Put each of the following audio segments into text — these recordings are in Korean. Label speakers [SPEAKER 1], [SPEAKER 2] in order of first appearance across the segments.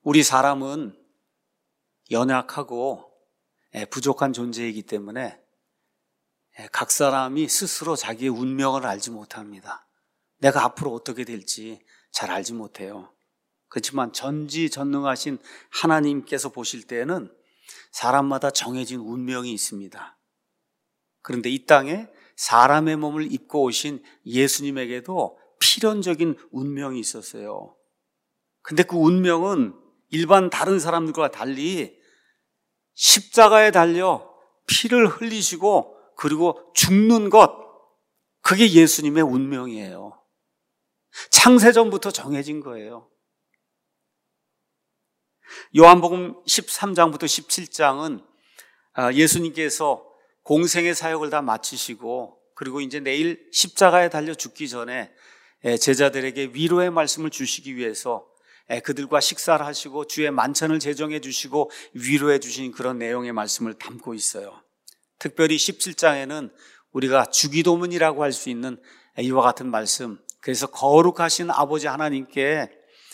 [SPEAKER 1] 우리 사람은 연약하고 부족한 존재이기 때문에 각 사람이 스스로 자기의 운명을 알지 못합니다. 내가 앞으로 어떻게 될지 잘 알지 못해요. 그렇지만 전지전능하신 하나님께서 보실 때에는 사람마다 정해진 운명이 있습니다. 그런데 이 땅에 사람의 몸을 입고 오신 예수님에게도 필연적인 운명이 있었어요. 근데 그 운명은 일반 다른 사람들과 달리 십자가에 달려 피를 흘리시고 그리고 죽는 것, 그게 예수님의 운명이에요. 창세전부터 정해진 거예요. 요한복음 13장부터 17장은 예수님께서 공생의 사역을 다 마치시고 그리고 이제 내일 십자가에 달려 죽기 전에 제자들에게 위로의 말씀을 주시기 위해서 그들과 식사를 하시고 주의 만찬을 제정해 주시고 위로해 주신 그런 내용의 말씀을 담고 있어요. 특별히 17장에는 우리가 주기도문이라고 할 수 있는 이와 같은 말씀, 그래서 거룩하신 아버지 하나님께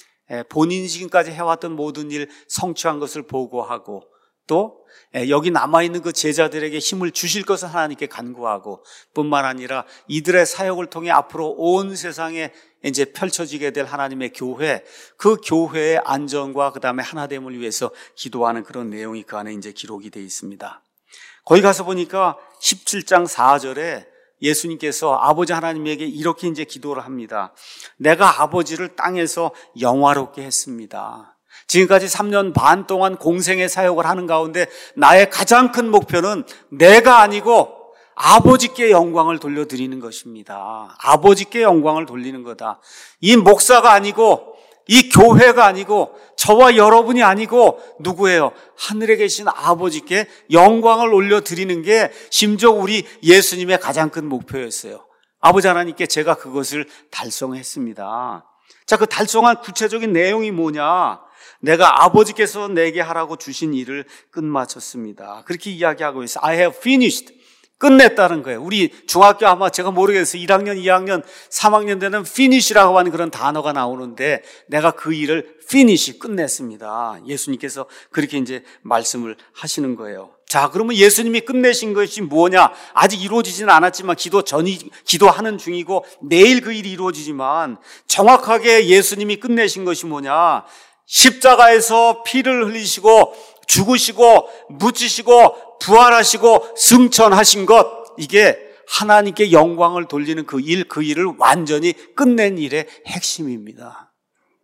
[SPEAKER 1] 본인이 지금까지 해왔던 모든 일 성취한 것을 보고하고 또 여기 남아있는 그 제자들에게 힘을 주실 것을 하나님께 간구하고 뿐만 아니라 이들의 사역을 통해 앞으로 온 세상에 이제 펼쳐지게 될 하나님의 교회, 그 교회의 안전과 그 다음에 하나됨을 위해서 기도하는 그런 내용이 그 안에 이제 기록이 되어 있습니다. 거기 가서 보니까 17장 4절에 예수님께서 아버지 하나님에게 이렇게 이제 기도를 합니다. 내가 아버지를 땅에서 영화롭게 했습니다. 지금까지 3년 반 동안 공생의 사역을 하는 가운데 나의 가장 큰 목표는 내가 아니고 아버지께 영광을 돌려드리는 것입니다. 아버지께 영광을 돌리는 거다. 이 목사가 아니고 이 교회가 아니고 저와 여러분이 아니고 누구예요? 하늘에 계신 아버지께 영광을 올려드리는 게 심지어 우리 예수님의 가장 큰 목표였어요. 아버지 하나님께 제가 그것을 달성했습니다. 자, 그 달성한 구체적인 내용이 뭐냐? 내가 아버지께서 내게 하라고 주신 일을 끝마쳤습니다. 그렇게 이야기하고 있어요. I have finished. 끝냈다는 거예요. 우리 중학교 아마 제가 모르겠어요. 1학년, 2학년, 3학년 되는 finish라고 하는 그런 단어가 나오는데 내가 그 일을 finish, 끝냈습니다. 예수님께서 그렇게 이제 말씀을 하시는 거예요. 자, 그러면 예수님이 끝내신 것이 뭐냐? 아직 이루어지지는 않았지만 기도하는 중이고 내일 그 일이 이루어지지만 정확하게 예수님이 끝내신 것이 뭐냐? 십자가에서 피를 흘리시고 죽으시고 묻히시고 부활하시고 승천하신 것, 이게 하나님께 영광을 돌리는 그 일을 완전히 끝낸 일의 핵심입니다.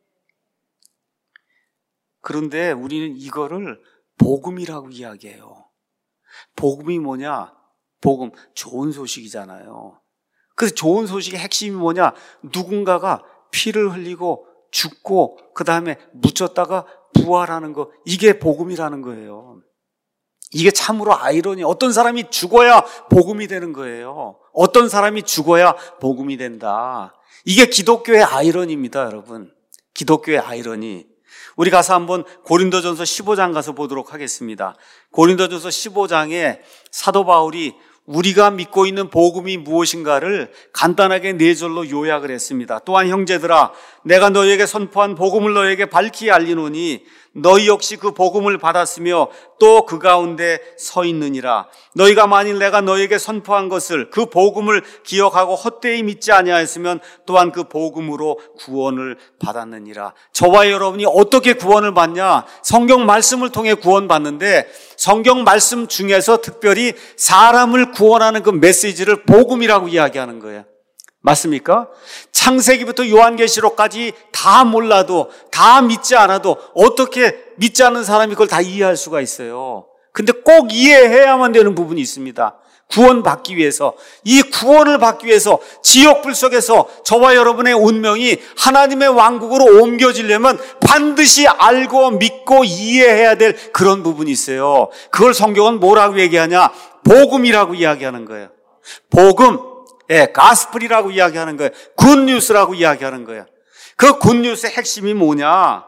[SPEAKER 1] 그런데 우리는 이거를 복음이라고 이야기해요. 복음이 뭐냐? 복음, 좋은 소식이잖아요. 그래서 좋은 소식의 핵심이 뭐냐? 누군가가 피를 흘리고 죽고 그 다음에 묻혔다가 부활하는 거, 이게 복음이라는 거예요. 이게 참으로 아이러니. 어떤 사람이 죽어야 복음이 되는 거예요. 어떤 사람이 죽어야 복음이 된다. 이게 기독교의 아이러니입니다, 여러분. 기독교의 아이러니. 우리 가서 한번 고린도전서 15장 가서 보도록 하겠습니다. 고린도전서 15장에 사도 바울이 우리가 믿고 있는 복음이 무엇인가를 간단하게 네 절로 요약을 했습니다. 또한 형제들아, 내가 너희에게 선포한 복음을 너희에게 밝히 알리노니 너희 역시 그 복음을 받았으며 또 그 가운데 서 있느니라. 너희가 만일 내가 너희에게 선포한 것을, 그 복음을 기억하고 헛되이 믿지 아니하였으면 또한 그 복음으로 구원을 받았느니라. 저와 여러분이 어떻게 구원을 받냐? 성경 말씀을 통해 구원받는데 성경 말씀 중에서 특별히 사람을 구원하는 그 메시지를 복음이라고 이야기하는 거예요. 맞습니까? 창세기부터 요한계시록까지 다 몰라도, 다 믿지 않아도 어떻게 믿지 않는 사람이 그걸 다 이해할 수가 있어요. 근데 꼭 이해해야만 되는 부분이 있습니다. 구원받기 위해서, 이 구원을 받기 위해서 지옥불 속에서 저와 여러분의 운명이 하나님의 왕국으로 옮겨지려면 반드시 알고 믿고 이해해야 될 그런 부분이 있어요. 그걸 성경은 뭐라고 얘기하냐? 복음이라고 이야기하는 거예요. 복음, 가스플이라고 이야기하는 거예요. 굿뉴스라고 이야기하는 거예요. 그 굿뉴스의 핵심이 뭐냐?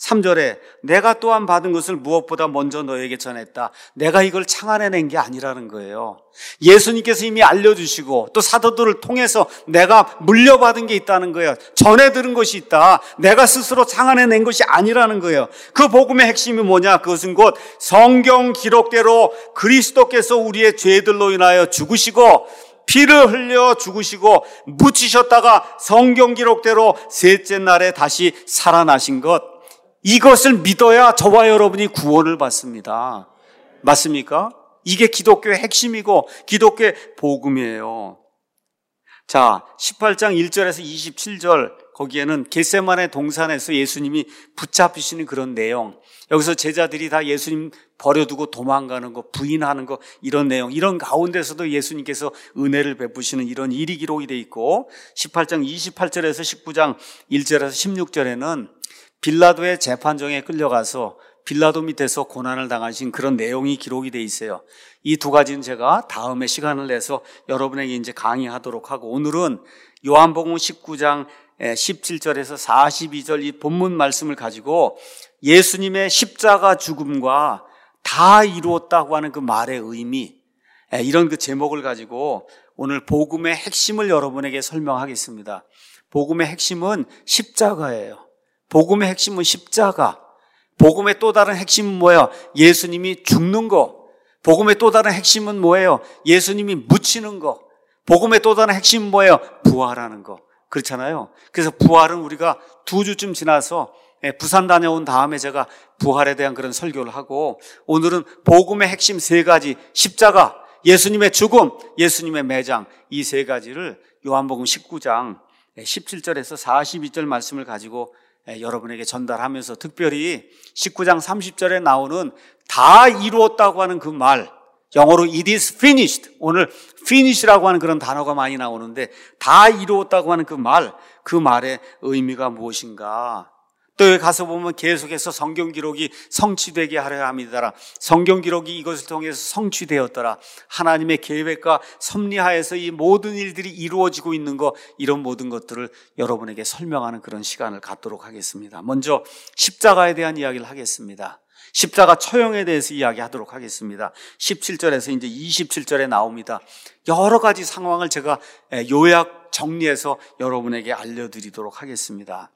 [SPEAKER 1] 3절에 내가 또한 받은 것을 무엇보다 먼저 너에게 전했다. 내가 이걸 창안해낸 게 아니라는 거예요. 예수님께서 이미 알려주시고 또 사도들을 통해서 내가 물려받은 게 있다는 거예요. 전해 들은 것이 있다. 내가 스스로 창안해낸 것이 아니라는 거예요. 그 복음의 핵심이 뭐냐? 그것은 곧 성경 기록대로 그리스도께서 우리의 죄들로 인하여 죽으시고 피를 흘려 죽으시고 묻히셨다가 성경 기록대로 셋째 날에 다시 살아나신 것, 이것을 믿어야 저와 여러분이 구원을 받습니다. 맞습니까? 이게 기독교의 핵심이고 기독교의 복음이에요. 자, 18장 1절에서 27절 거기에는 겟세마네 동산에서 예수님이 붙잡히시는 그런 내용, 여기서 제자들이 다 예수님 버려두고 도망가는 거, 부인하는 거, 이런 내용, 이런 가운데서도 예수님께서 은혜를 베푸시는 이런 일이 기록이 돼 있고, 18장 28절에서 19장 1절에서 16절에는 빌라도의 재판정에 끌려가서 빌라도 밑에서 고난을 당하신 그런 내용이 기록이 돼 있어요. 이 두 가지는 제가 다음에 시간을 내서 여러분에게 이제 강의하도록 하고, 오늘은 요한복음 19장 17절에서 42절 이 본문 말씀을 가지고 예수님의 십자가 죽음과 다 이루었다고 하는 그 말의 의미, 이런 그 제목을 가지고 오늘 복음의 핵심을 여러분에게 설명하겠습니다. 복음의 핵심은 십자가예요. 복음의 핵심은 십자가. 복음의 또 다른 핵심은 뭐예요? 예수님이 죽는 거. 복음의 또 다른 핵심은 뭐예요? 예수님이 묻히는 거. 복음의 또 다른 핵심은 뭐예요? 부활하는 거. 그렇잖아요. 그래서 부활은 우리가 2주쯤 지나서 부산 다녀온 다음에 제가 부활에 대한 그런 설교를 하고, 오늘은 복음의 핵심 3가지, 십자가, 예수님의 죽음, 예수님의 매장, 이 3가지를 요한복음 19장 17절에서 42절 말씀을 가지고 여러분에게 전달하면서, 특별히 19장 30절에 나오는 다 이루었다고 하는 그 말, 영어로 it is finished, 오늘 finish라고 하는 그런 단어가 많이 나오는데 다 이루었다고 하는 그 말, 그 말의 의미가 무엇인가. 또 여기 가서 보면 계속해서 성경 기록이 성취되게 하려 함이더라. 성경 기록이 이것을 통해서 성취되었더라. 하나님의 계획과 섭리하에서 이 모든 일들이 이루어지고 있는 것, 이런 모든 것들을 여러분에게 설명하는 그런 시간을 갖도록 하겠습니다. 먼저 십자가에 대한 이야기를 하겠습니다. 십자가 처형에 대해서 이야기하도록 하겠습니다. 17절에서 이제 27절에 나옵니다. 여러 가지 상황을 제가 요약 정리해서 여러분에게 알려드리도록 하겠습니다.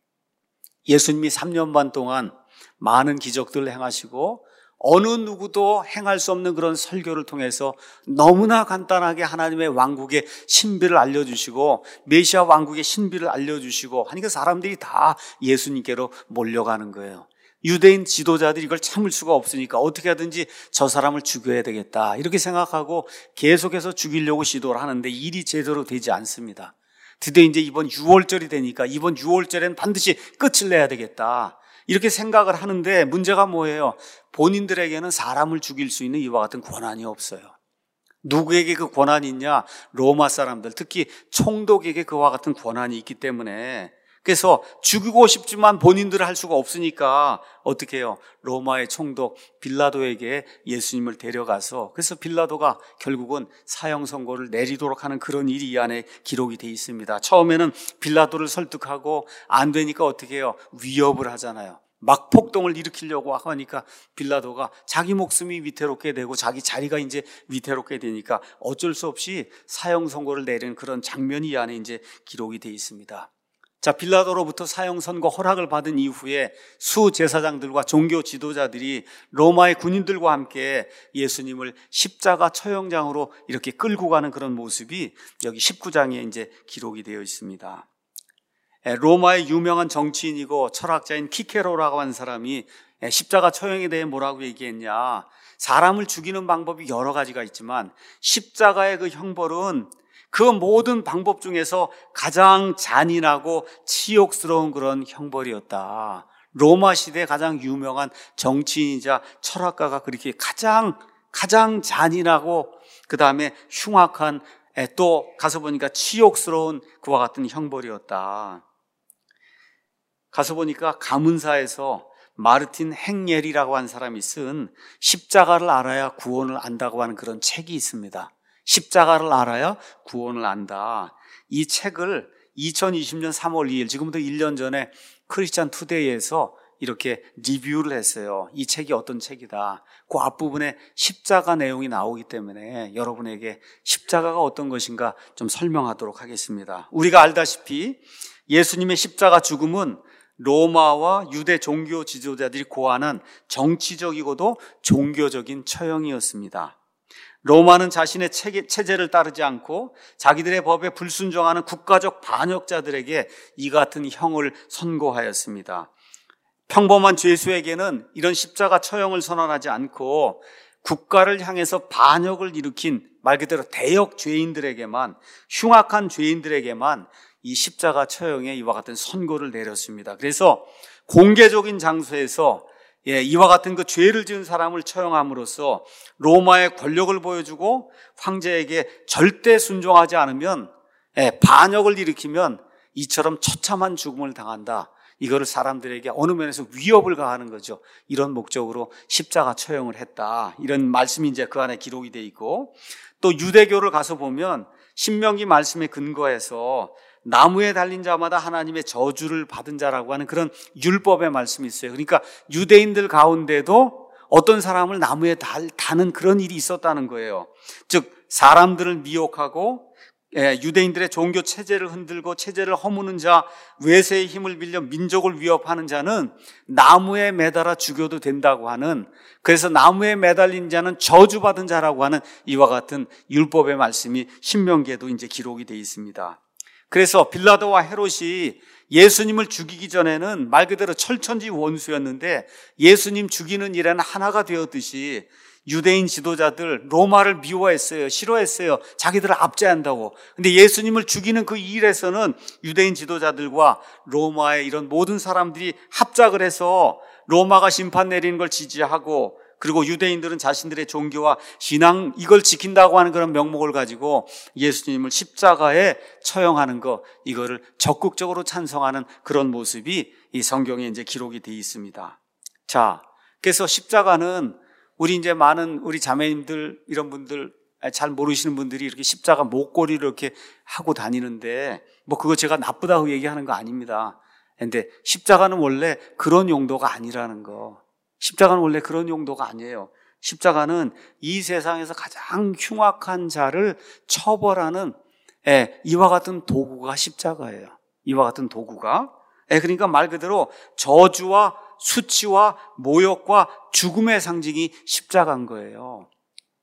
[SPEAKER 1] 예수님이 3년 반 동안 많은 기적들을 행하시고 어느 누구도 행할 수 없는 그런 설교를 통해서 너무나 간단하게 하나님의 왕국의 신비를 알려주시고 메시아 왕국의 신비를 알려주시고 하니까 사람들이 다 예수님께로 몰려가는 거예요. 유대인 지도자들이 이걸 참을 수가 없으니까 어떻게 하든지 저 사람을 죽여야 되겠다 이렇게 생각하고 계속해서 죽이려고 시도를 하는데 일이 제대로 되지 않습니다. 드디어 이제 이번 6월절이 되니까 이번 6월절에는 반드시 끝을 내야 되겠다 이렇게 생각을 하는데, 문제가 뭐예요? 본인들에게는 사람을 죽일 수 있는 이와 같은 권한이 없어요. 누구에게 그 권한이 있냐? 로마 사람들, 특히 총독에게 그와 같은 권한이 있기 때문에, 그래서 죽이고 싶지만 본인들은 할 수가 없으니까 어떻게 해요? 로마의 총독 빌라도에게 예수님을 데려가서, 그래서 빌라도가 결국은 사형 선고를 내리도록 하는 그런 일이 이 안에 기록이 돼 있습니다. 처음에는 빌라도를 설득하고 안 되니까 어떻게 해요? 위협을 하잖아요. 막 폭동을 일으키려고 하니까 빌라도가 자기 목숨이 위태롭게 되고 자기 자리가 이제 위태롭게 되니까 어쩔 수 없이 사형 선고를 내리는 그런 장면이 이 안에 이제 기록이 돼 있습니다. 자, 빌라도로부터 사형 선고 허락을 받은 이후에 수 제사장들과 종교 지도자들이 로마의 군인들과 함께 예수님을 십자가 처형장으로 이렇게 끌고 가는 그런 모습이 여기 19장에 이제 기록이 되어 있습니다. 로마의 유명한 정치인이고 철학자인 키케로라고 하는 사람이 십자가 처형에 대해 뭐라고 얘기했냐? 사람을 죽이는 방법이 여러 가지가 있지만 십자가의 그 형벌은 그 모든 방법 중에서 가장 잔인하고 치욕스러운 그런 형벌이었다. 로마 시대의 가장 유명한 정치인이자 철학가가 그렇게 가장 잔인하고 그 다음에 흉악한, 또 가서 보니까 치욕스러운 그와 같은 형벌이었다. 가서 보니까 가문사에서 마르틴 행예리라고 하는 사람이 쓴 십자가를 알아야 구원을 안다고 하는 그런 책이 있습니다. 십자가를 알아야 구원을 안다. 이 책을 2020년 3월 2일, 지금부터 1년 전에 크리스찬 투데이에서 이렇게 리뷰를 했어요. 이 책이 어떤 책이다. 그 앞부분에 십자가 내용이 나오기 때문에 여러분에게 십자가가 어떤 것인가 좀 설명하도록 하겠습니다. 우리가 알다시피 예수님의 십자가 죽음은 로마와 유대 종교 지도자들이 고안한 정치적이고도 종교적인 처형이었습니다. 로마는 자신의 체제를 따르지 않고 자기들의 법에 불순종하는 국가적 반역자들에게 이 같은 형을 선고하였습니다. 평범한 죄수에게는 이런 십자가 처형을 선언하지 않고 국가를 향해서 반역을 일으킨 말 그대로 대역 죄인들에게만, 흉악한 죄인들에게만 이 십자가 처형에 이와 같은 선고를 내렸습니다. 그래서 공개적인 장소에서 이와 같은 그 죄를 지은 사람을 처형함으로써 로마의 권력을 보여주고 황제에게 절대 순종하지 않으면, 반역을 일으키면 이처럼 처참한 죽음을 당한다. 이거를 사람들에게 어느 면에서 위협을 가하는 거죠. 이런 목적으로 십자가 처형을 했다. 이런 말씀이 이제 그 안에 기록이 돼 있고, 또 유대교를 가서 보면 신명기 말씀에 근거해서 나무에 달린 자마다 하나님의 저주를 받은 자라고 하는 그런 율법의 말씀이 있어요. 그러니까 유대인들 가운데도 어떤 사람을 나무에 다는 그런 일이 있었다는 거예요. 즉 사람들을 미혹하고 유대인들의 종교 체제를 흔들고 체제를 허무는 자, 외세의 힘을 빌려 민족을 위협하는 자는 나무에 매달아 죽여도 된다고 하는, 그래서 나무에 매달린 자는 저주받은 자라고 하는 이와 같은 율법의 말씀이 신명기에도 이제 기록이 되어 있습니다. 그래서 빌라도와 헤롯이 예수님을 죽이기 전에는 말 그대로 철천지 원수였는데 예수님 죽이는 일에는 하나가 되었듯이 유대인 지도자들 로마를 미워했어요. 싫어했어요. 자기들을 압제한다고. 근데 예수님을 죽이는 그 일에서는 유대인 지도자들과 로마의 이런 모든 사람들이 합작을 해서 로마가 심판 내리는 걸 지지하고, 그리고 유대인들은 자신들의 종교와 신앙 이걸 지킨다고 하는 그런 명목을 가지고 예수님을 십자가에 처형하는 거, 이거를 적극적으로 찬성하는 그런 모습이 이 성경에 이제 기록이 되어 있습니다. 자, 그래서 십자가는 우리 이제 많은 우리 자매님들 이런 분들 잘 모르시는 분들이 이렇게 십자가 목걸이를 이렇게 하고 다니는데 뭐 그거 제가 나쁘다고 얘기하는 거 아닙니다. 근데 십자가는 원래 그런 용도가 아니라는 거. 십자가는 원래 그런 용도가 아니에요. 십자가는 이 세상에서 가장 흉악한 자를 처벌하는 이와 같은 도구가 십자가예요. 이와 같은 도구가. 그러니까 말 그대로 저주와 수치와 모욕과 죽음의 상징이 십자가인 거예요.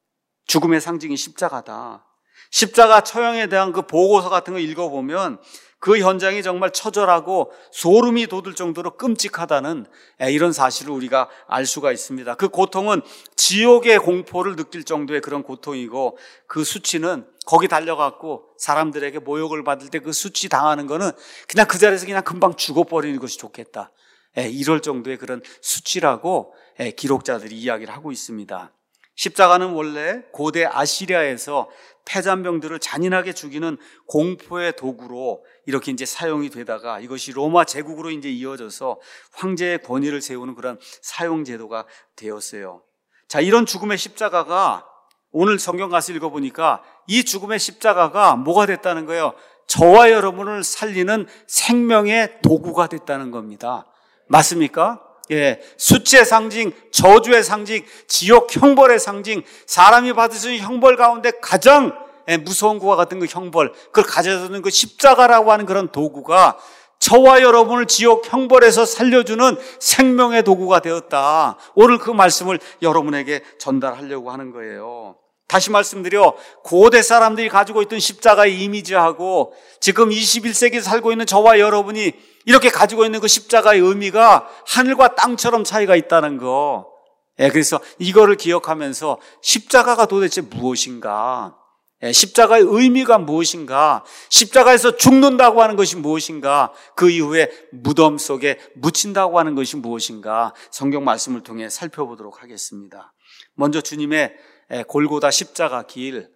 [SPEAKER 1] 죽음의 상징이 십자가다. 십자가 처형에 대한 그 보고서 같은 거 읽어보면 그 현장이 정말 처절하고 소름이 돋을 정도로 끔찍하다는 이런 사실을 우리가 알 수가 있습니다. 그 고통은 지옥의 공포를 느낄 정도의 그런 고통이고, 그 수치는 거기 달려갖고 사람들에게 모욕을 받을 때 그 수치 당하는 거는 그냥 그 자리에서 그냥 금방 죽어버리는 것이 좋겠다. 이럴 정도의 그런 수치라고 기록자들이 이야기를 하고 있습니다. 십자가는 원래 고대 아시리아에서 폐잔병들을 잔인하게 죽이는 공포의 도구로 이렇게 이제 사용이 되다가 이것이 로마 제국으로 이제 이어져서 황제의 권위를 세우는 그런 사용 제도가 되었어요. 자, 이런 죽음의 십자가가 오늘 성경 가서 읽어보니까 이 죽음의 십자가가 뭐가 됐다는 거예요? 저와 여러분을 살리는 생명의 도구가 됐다는 겁니다. 맞습니까? 수치의 상징, 저주의 상징, 지옥 형벌의 상징, 사람이 받을 수 있는 형벌 가운데 가장 무서운 것과 같은 그 형벌, 그걸 가져다주는 그 십자가라고 하는 그런 도구가 저와 여러분을 지옥 형벌에서 살려주는 생명의 도구가 되었다. 오늘 그 말씀을 여러분에게 전달하려고 하는 거예요. 다시 말씀드려, 고대 사람들이 가지고 있던 십자가의 이미지하고 지금 21세기에 살고 있는 저와 여러분이 이렇게 가지고 있는 그 십자가의 의미가 하늘과 땅처럼 차이가 있다는 거. 그래서 이거를 기억하면서 십자가가 도대체 무엇인가? 십자가의 의미가 무엇인가? 십자가에서 죽는다고 하는 것이 무엇인가? 그 이후에 무덤 속에 묻힌다고 하는 것이 무엇인가? 성경 말씀을 통해 살펴보도록 하겠습니다. 먼저 주님의 골고다 십자가 길,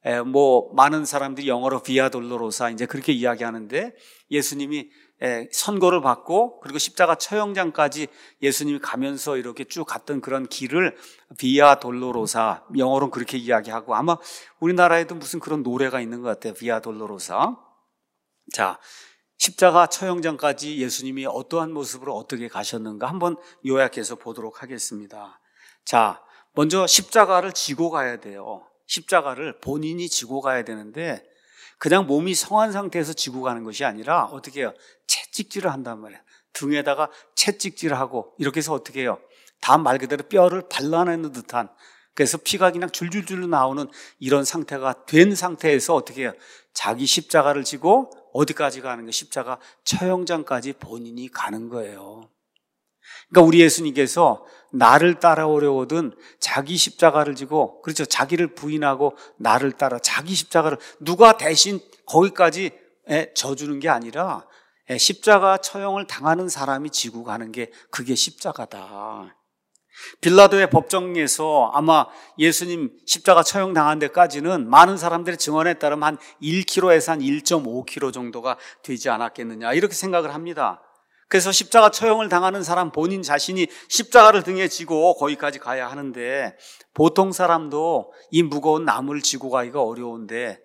[SPEAKER 1] 많은 사람들이 영어로 비아 돌로로사 이제 그렇게 이야기하는데, 예수님이 선고를 받고 그리고 십자가 처형장까지 예수님이 가면서 이렇게 쭉 갔던 그런 길을 비아 돌로로사, 영어로는 그렇게 이야기하고, 아마 우리나라에도 무슨 그런 노래가 있는 것 같아요. 비아 돌로로사. 자, 십자가 처형장까지 예수님이 어떠한 모습으로 어떻게 가셨는가 한번 요약해서 보도록 하겠습니다. 자, 먼저 십자가를 지고 가야 돼요. 십자가를 본인이 지고 가야 되는데 그냥 몸이 성한 상태에서 지고 가는 것이 아니라 어떻게 해요? 채찍질을 한단 말이에요. 등에다가 채찍질을 하고 이렇게 해서 어떻게 해요? 다 말 그대로 뼈를 발라내는 듯한, 그래서 피가 그냥 줄줄줄 나오는 이런 상태가 된 상태에서 어떻게 해요? 자기 십자가를 지고 어디까지 가는 거예요? 십자가 처형장까지 본인이 가는 거예요. 그러니까 우리 예수님께서 나를 따라오려거든 자기 십자가를 지고, 그렇죠, 자기를 부인하고 나를 따라 자기 십자가를 누가 대신 거기까지 져주는 게 아니라 십자가 처형을 당하는 사람이 지고 가는 게 그게 십자가다. 빌라도의 법정에서 아마 예수님 십자가 처형 당한 데까지는 많은 사람들의 증언에 따르면 한 1km에서 한 1.5km 정도가 되지 않았겠느냐 이렇게 생각을 합니다. 그래서 십자가 처형을 당하는 사람 본인 자신이 십자가를 등에 지고 거기까지 가야 하는데 보통 사람도 이 무거운 나무를 지고 가기가 어려운데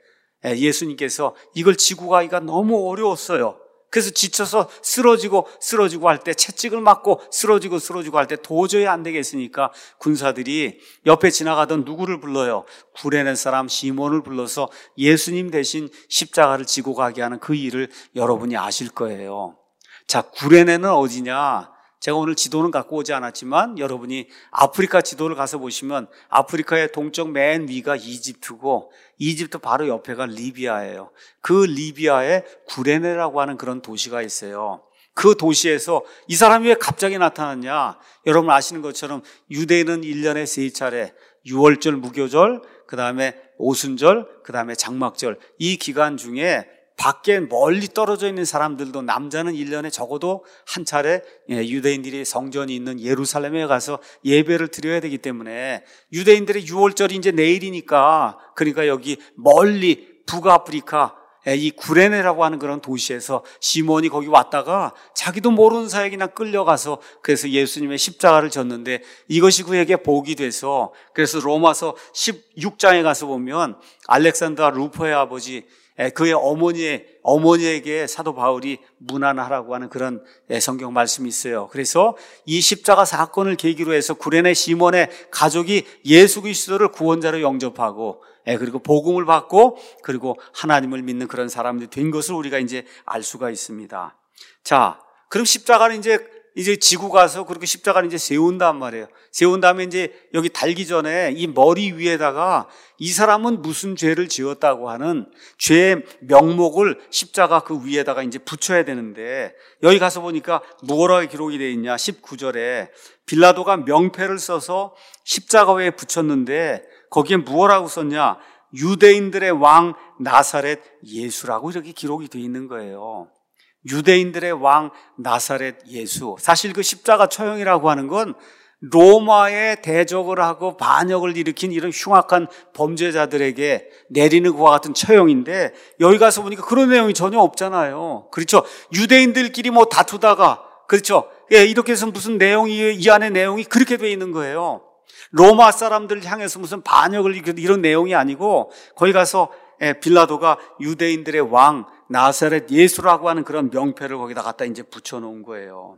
[SPEAKER 1] 예수님께서 이걸 지고 가기가 너무 어려웠어요. 그래서 지쳐서 쓰러지고 할 때, 채찍을 맞고 쓰러지고 할 때 도저히 안 되겠으니까 군사들이 옆에 지나가던 누구를 불러요? 구레네 사람 시몬을 불러서 예수님 대신 십자가를 지고 가게 하는 그 일을 여러분이 아실 거예요. 자, 구레네는 어디냐? 제가 오늘 지도는 갖고 오지 않았지만 여러분이 아프리카 지도를 가서 보시면 아프리카의 동쪽 맨 위가 이집트고 이집트 바로 옆에가 리비아예요. 그 리비아에 구레네라고 하는 그런 도시가 있어요. 그 도시에서 이 사람이 왜 갑자기 나타났냐? 여러분 아시는 것처럼 유대인은 1년에 3차례 유월절 무교절, 그 다음에 오순절, 그 다음에 장막절, 이 기간 중에 밖에 멀리 떨어져 있는 사람들도 남자는 1년에 적어도 한 차례 유대인들이 성전이 있는 예루살렘에 가서 예배를 드려야 되기 때문에 유대인들의 유월절이 이제 내일이니까, 그러니까 여기 멀리 북아프리카 이 구레네라고 하는 그런 도시에서 시몬이 거기 왔다가 자기도 모르는 사이에 그냥 끌려가서 그래서 예수님의 십자가를 졌는데 이것이 그에게 복이 돼서, 그래서 로마서 16장에 가서 보면 알렉산더 루포의 아버지 그의 어머니에게 사도 바울이 문안하라고 하는 그런 성경 말씀이 있어요. 그래서 이 십자가 사건을 계기로 해서 구레네 시몬의 가족이 예수 그리스도를 구원자로 영접하고 그리고 복음을 받고 그리고 하나님을 믿는 그런 사람들이 된 것을 우리가 이제 알 수가 있습니다. 자, 그럼 십자가는 이제 지고 가서 그렇게 십자가를 이제 세운단 말이에요. 세운 다음에 이제 여기 달기 전에 이 머리 위에다가 이 사람은 무슨 죄를 지었다고 하는 죄의 명목을 십자가 그 위에다가 이제 붙여야 되는데 여기 가서 보니까 뭐라고 기록이 되어 있냐? 19절에 빌라도가 명패를 써서 십자가 위에 붙였는데 거기에 뭐라고 썼냐? 유대인들의 왕 나사렛 예수라고 이렇게 기록이 되어 있는 거예요. 유대인들의 왕 나사렛 예수. 사실 그 십자가 처형이라고 하는 건 로마에 대적을 하고 반역을 일으킨 이런 흉악한 범죄자들에게 내리는 그와 같은 처형인데 여기 가서 보니까 그런 내용이 전혀 없잖아요. 그렇죠? 유대인들끼리 뭐 다투다가, 그렇죠? 이렇게 해서 무슨 내용이, 이 안에 내용이 그렇게 돼 있는 거예요. 로마 사람들을 향해서 무슨 반역을 이런 내용이 아니고 거기 가서 빌라도가 유대인들의 왕 나사렛 예수라고 하는 그런 명패를 거기다 갖다 이제 붙여놓은 거예요.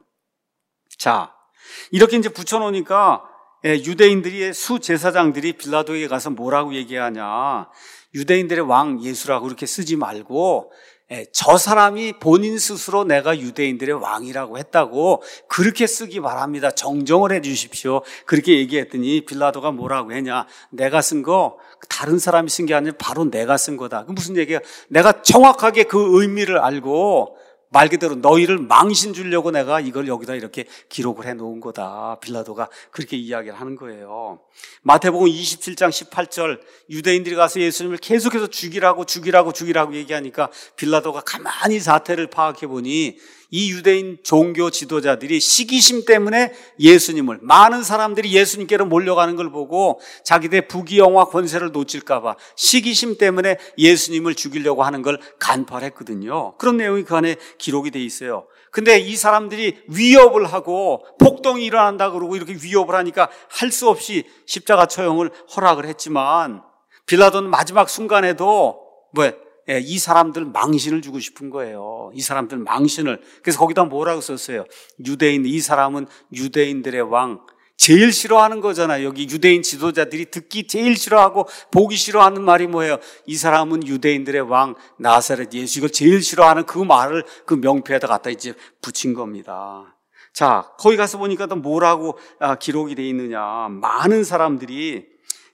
[SPEAKER 1] 자, 이렇게 이제 붙여놓으니까 유대인들이 수제사장들이 빌라도에게 가서 뭐라고 얘기하냐? 유대인들의 왕 예수라고 이렇게 쓰지 말고 저 사람이 본인 스스로 내가 유대인들의 왕이라고 했다고 그렇게 쓰기 바랍니다. 정정을 해 주십시오. 그렇게 얘기했더니 빌라도가 뭐라고 했냐? 내가 쓴 거 다른 사람이 쓴 게 아니라 바로 내가 쓴 거다. 그 무슨 얘기야? 내가 정확하게 그 의미를 알고 말 그대로 너희를 망신 주려고 내가 이걸 여기다 이렇게 기록을 해 놓은 거다. 빌라도가 그렇게 이야기를 하는 거예요. 마태복음 27장 18절 유대인들이 가서 예수님을 계속해서 죽이라고 얘기하니까 빌라도가 가만히 사태를 파악해 보니 이 유대인 종교 지도자들이 시기심 때문에 예수님을, 많은 사람들이 예수님께로 몰려가는 걸 보고 자기들의 부귀영화 권세를 놓칠까 봐 시기심 때문에 예수님을 죽이려고 하는 걸 간파했거든요. 그런 내용이 그 안에 기록이 돼 있어요. 근데 이 사람들이 위협을 하고 폭동이 일어난다 그러고 이렇게 위협을 하니까 할 수 없이 십자가 처형을 허락을 했지만 빌라도는 마지막 순간에도 이 사람들 망신을 주고 싶은 거예요. 이 사람들 망신을. 그래서 거기다 뭐라고 썼어요? 유대인, 이 사람은 유대인들의 왕. 제일 싫어하는 거잖아요. 여기 유대인 지도자들이 듣기 제일 싫어하고 보기 싫어하는 말이 뭐예요? 이 사람은 유대인들의 왕 나사렛 예수. 이걸 제일 싫어하는 그 말을 그 명패에다 갖다 이제 붙인 겁니다. 자, 거기 가서 보니까 또 뭐라고 기록이 되어 있느냐. 많은 사람들이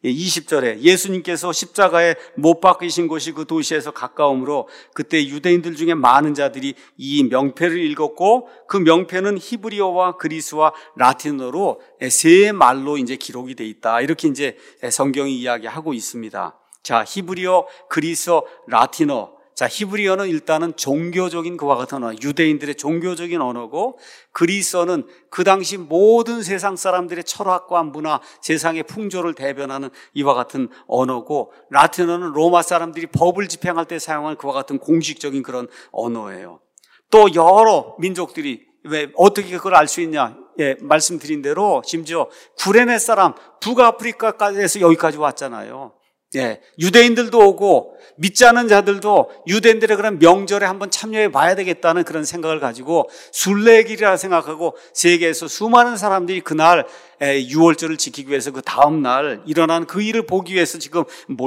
[SPEAKER 1] 20절에 예수님께서 십자가에 못 박히신 곳이 그 도시에서 가까우므로 그때 유대인들 중에 많은 자들이 이 명패를 읽었고 그 명패는 히브리어와 그리스와 라틴어로 세 말로 이제 기록이 돼 있다. 이렇게 이제 성경이 이야기하고 있습니다. 자, 히브리어, 그리스어, 라틴어. 자, 히브리어는 일단은 종교적인 그와 같은 언어, 유대인들의 종교적인 언어고, 그리스어는 그 당시 모든 세상 사람들의 철학과 문화, 세상의 풍조를 대변하는 이와 같은 언어고, 라틴어는 로마 사람들이 법을 집행할 때 사용하는 그와 같은 공식적인 그런 언어예요. 또 여러 민족들이 왜 어떻게 그걸 알 수 있냐? 예, 말씀드린 대로 심지어 구레네 사람 북아프리카까지 해서 여기까지 왔잖아요. 예, 유대인들도 오고 믿지 않는 자들도 유대인들의 그런 명절에 한번 참여해 봐야 되겠다는 그런 생각을 가지고 순례길이라 생각하고 세계에서 수많은 사람들이 그날 유월절을 지키기 위해서 그 다음 날 일어난 그 일을 보기 위해서 지금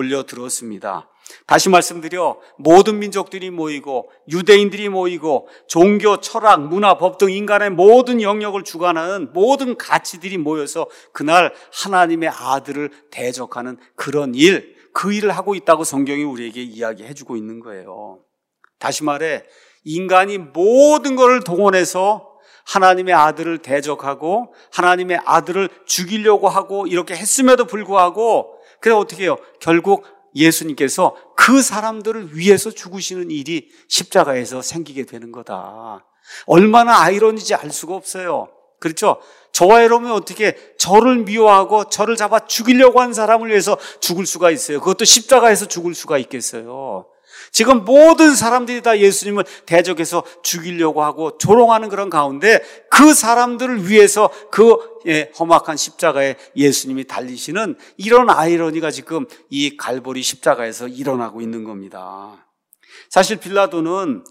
[SPEAKER 1] 몰려들었습니다. 다시 말씀드려 모든 민족들이 모이고 유대인들이 모이고 종교, 철학, 문화, 법 등 인간의 모든 영역을 주관하는 모든 가치들이 모여서 그날 하나님의 아들을 대적하는 그런 일, 그 일을 하고 있다고 성경이 우리에게 이야기해 주고 있는 거예요. 다시 말해 인간이 모든 것을 동원해서 하나님의 아들을 대적하고 하나님의 아들을 죽이려고 하고 이렇게 했음에도 불구하고 그래서 어떻게 해요? 결국 예수님께서 그 사람들을 위해서 죽으시는 일이 십자가에서 생기게 되는 거다. 얼마나 아이러니지 알 수가 없어요. 그렇죠? 저와 여러분이 어떻게 저를 미워하고 저를 잡아 죽이려고 한 사람을 위해서 죽을 수가 있어요? 그것도 십자가에서 죽을 수가 있겠어요? 지금 모든 사람들이 다 예수님을 대적해서 죽이려고 하고 조롱하는 그런 가운데 그 사람들을 위해서 그 험악한 십자가에 예수님이 달리시는 이런 아이러니가 지금 이 갈보리 십자가에서 일어나고 있는 겁니다. 사실 빌라도는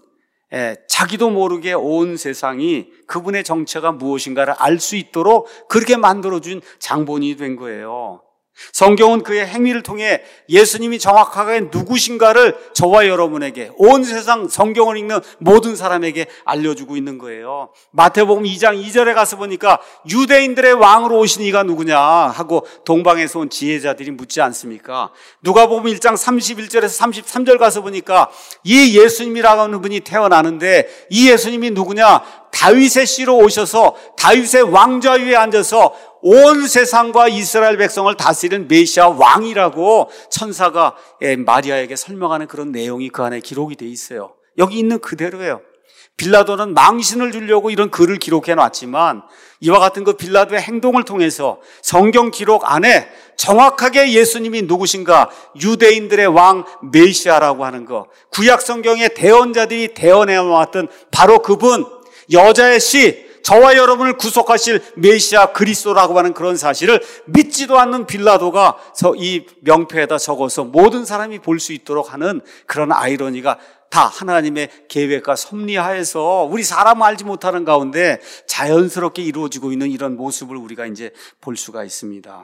[SPEAKER 1] 자기도 모르게 온 세상이 그분의 정체가 무엇인가를 알 수 있도록 그렇게 만들어준 장본인이 된 거예요. 성경은 그의 행위를 통해 예수님이 정확하게 누구신가를 저와 여러분에게 온 세상 성경을 읽는 모든 사람에게 알려주고 있는 거예요. 마태복음 2장 2절에 가서 보니까 유대인들의 왕으로 오신 이가 누구냐 하고 동방에서 온 지혜자들이 묻지 않습니까? 누가복음 1장 31절에서 33절 가서 보니까 이 예수님이라고 하는 분이 태어나는데 이 예수님이 누구냐? 다윗의 씨로 오셔서 다윗의 왕좌 위에 앉아서 온 세상과 이스라엘 백성을 다스리는 메시아 왕이라고 천사가 마리아에게 설명하는 그런 내용이 그 안에 기록이 돼 있어요. 여기 있는 그대로예요. 빌라도는 망신을 주려고 이런 글을 기록해 놨지만 이와 같은 그 빌라도의 행동을 통해서 성경 기록 안에 정확하게 예수님이 누구신가, 유대인들의 왕 메시아라고 하는 거, 구약 성경의 대언자들이 대언해왔던 바로 그분, 여자의 씨, 저와 여러분을 구속하실 메시아 그리스도라고 하는 그런 사실을 믿지도 않는 빌라도가 이 명패에다 적어서 모든 사람이 볼 수 있도록 하는 그런 아이러니가 다 하나님의 계획과 섭리하에서 우리 사람 알지 못하는 가운데 자연스럽게 이루어지고 있는 이런 모습을 우리가 이제 볼 수가 있습니다.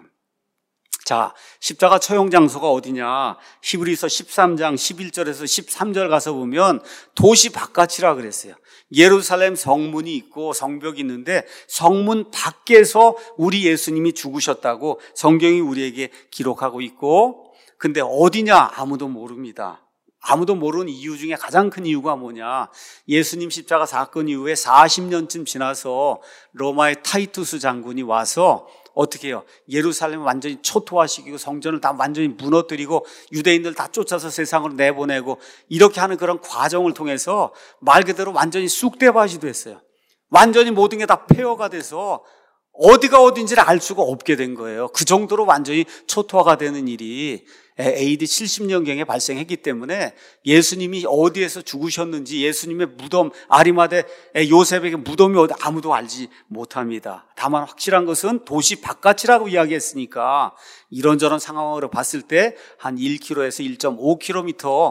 [SPEAKER 1] 자, 십자가 처형 장소가 어디냐? 히브리서 13장 11절에서 13절 가서 보면 도시 바깥이라 그랬어요. 예루살렘 성문이 있고 성벽이 있는데 성문 밖에서 우리 예수님이 죽으셨다고 성경이 우리에게 기록하고 있고, 근데 어디냐? 아무도 모릅니다. 아무도 모르는 이유 중에 가장 큰 이유가 뭐냐? 예수님 십자가 사건 이후에 40년쯤 지나서 로마의 타이투스 장군이 와서 어떻게 해요? 예루살렘을 완전히 초토화시키고 성전을 다 완전히 무너뜨리고 유대인들 다 쫓아서 세상으로 내보내고 이렇게 하는 그런 과정을 통해서 말 그대로 완전히 쑥대밭이 됐어요. 완전히 모든 게 다 폐허가 돼서 어디가 어딘지를 알 수가 없게 된 거예요. 그 정도로 완전히 초토화가 되는 일이 AD 70년경에 발생했기 때문에 예수님이 어디에서 죽으셨는지 예수님의 무덤, 아리마대 요셉에게 무덤이 어디 아무도 알지 못합니다. 다만 확실한 것은 도시 바깥이라고 이야기했으니까 이런저런 상황으로 봤을 때 한 1km에서 1.5km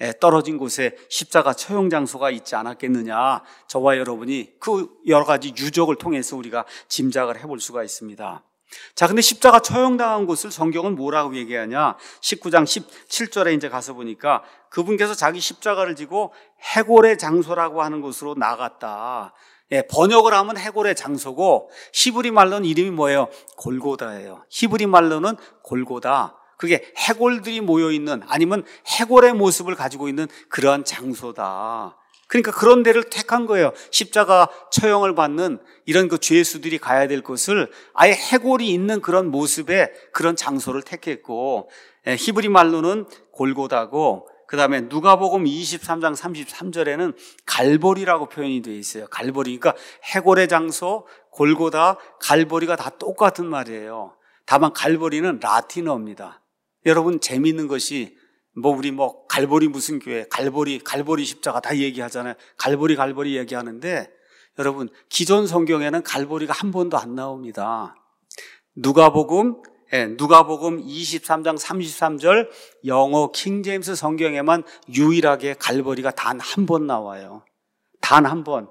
[SPEAKER 1] 떨어진 곳에 십자가 처형 장소가 있지 않았겠느냐. 저와 여러분이 그 여러 가지 유적을 통해서 우리가 짐작을 해볼 수가 있습니다. 자, 근데 십자가 처형당한 곳을 성경은 뭐라고 얘기하냐? 19장 17절에 이제 가서 보니까 그분께서 자기 십자가를 지고 해골의 장소라고 하는 곳으로 나갔다. 번역을 하면 해골의 장소고 히브리 말로는 이름이 뭐예요? 골고다예요. 히브리 말로는 골고다. 그게 해골들이 모여있는 아니면 해골의 모습을 가지고 있는 그러한 장소다. 그러니까 그런 데를 택한 거예요. 십자가 처형을 받는 이런 그 죄수들이 가야 될 곳을 아예 해골이 있는 그런 모습의 그런 장소를 택했고, 히브리 말로는 골고다고, 그 다음에 누가복음 23장 33절에는 갈보리라고 표현이 되어 있어요. 갈보리. 그러니까 해골의 장소, 골고다, 갈보리가 다 똑같은 말이에요. 다만 갈보리는 라틴어입니다. 여러분 재미있는 것이 우리 갈보리 무슨 교회, 갈보리 십자가 다 얘기하잖아요. 갈보리 얘기하는데 여러분 기존 성경에는 갈보리가 한 번도 안 나옵니다. 누가복음 23장 33절 영어 킹제임스 성경에만 유일하게 갈보리가 단 한 번 나와요. 단 한 번.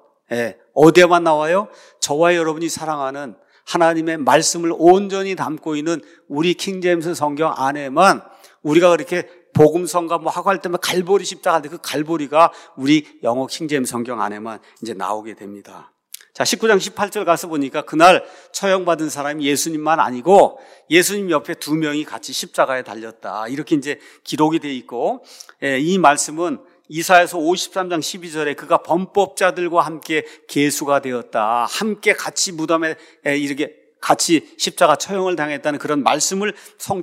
[SPEAKER 1] 어디에만 나와요? 저와 여러분이 사랑하는 하나님의 말씀을 온전히 담고 있는 우리 킹제임스 성경 안에만 우리가 그렇게 복음성가 하고 할 때만 갈보리 십자가 할 때 그 갈보리가 우리 영어 킹제임스 성경 안에만 이제 나오게 됩니다. 자, 19장 18절 가서 보니까 그날 처형받은 사람이 예수님만 아니고 예수님 옆에 두 명이 같이 십자가에 달렸다. 이렇게 이제 기록이 돼 있고, 이 말씀은 이사야서 53장 12절에 그가 범법자들과 함께 계수가 되었다. 함께 같이 무덤에 이렇게 같이 십자가 처형을 당했다는 그런 말씀을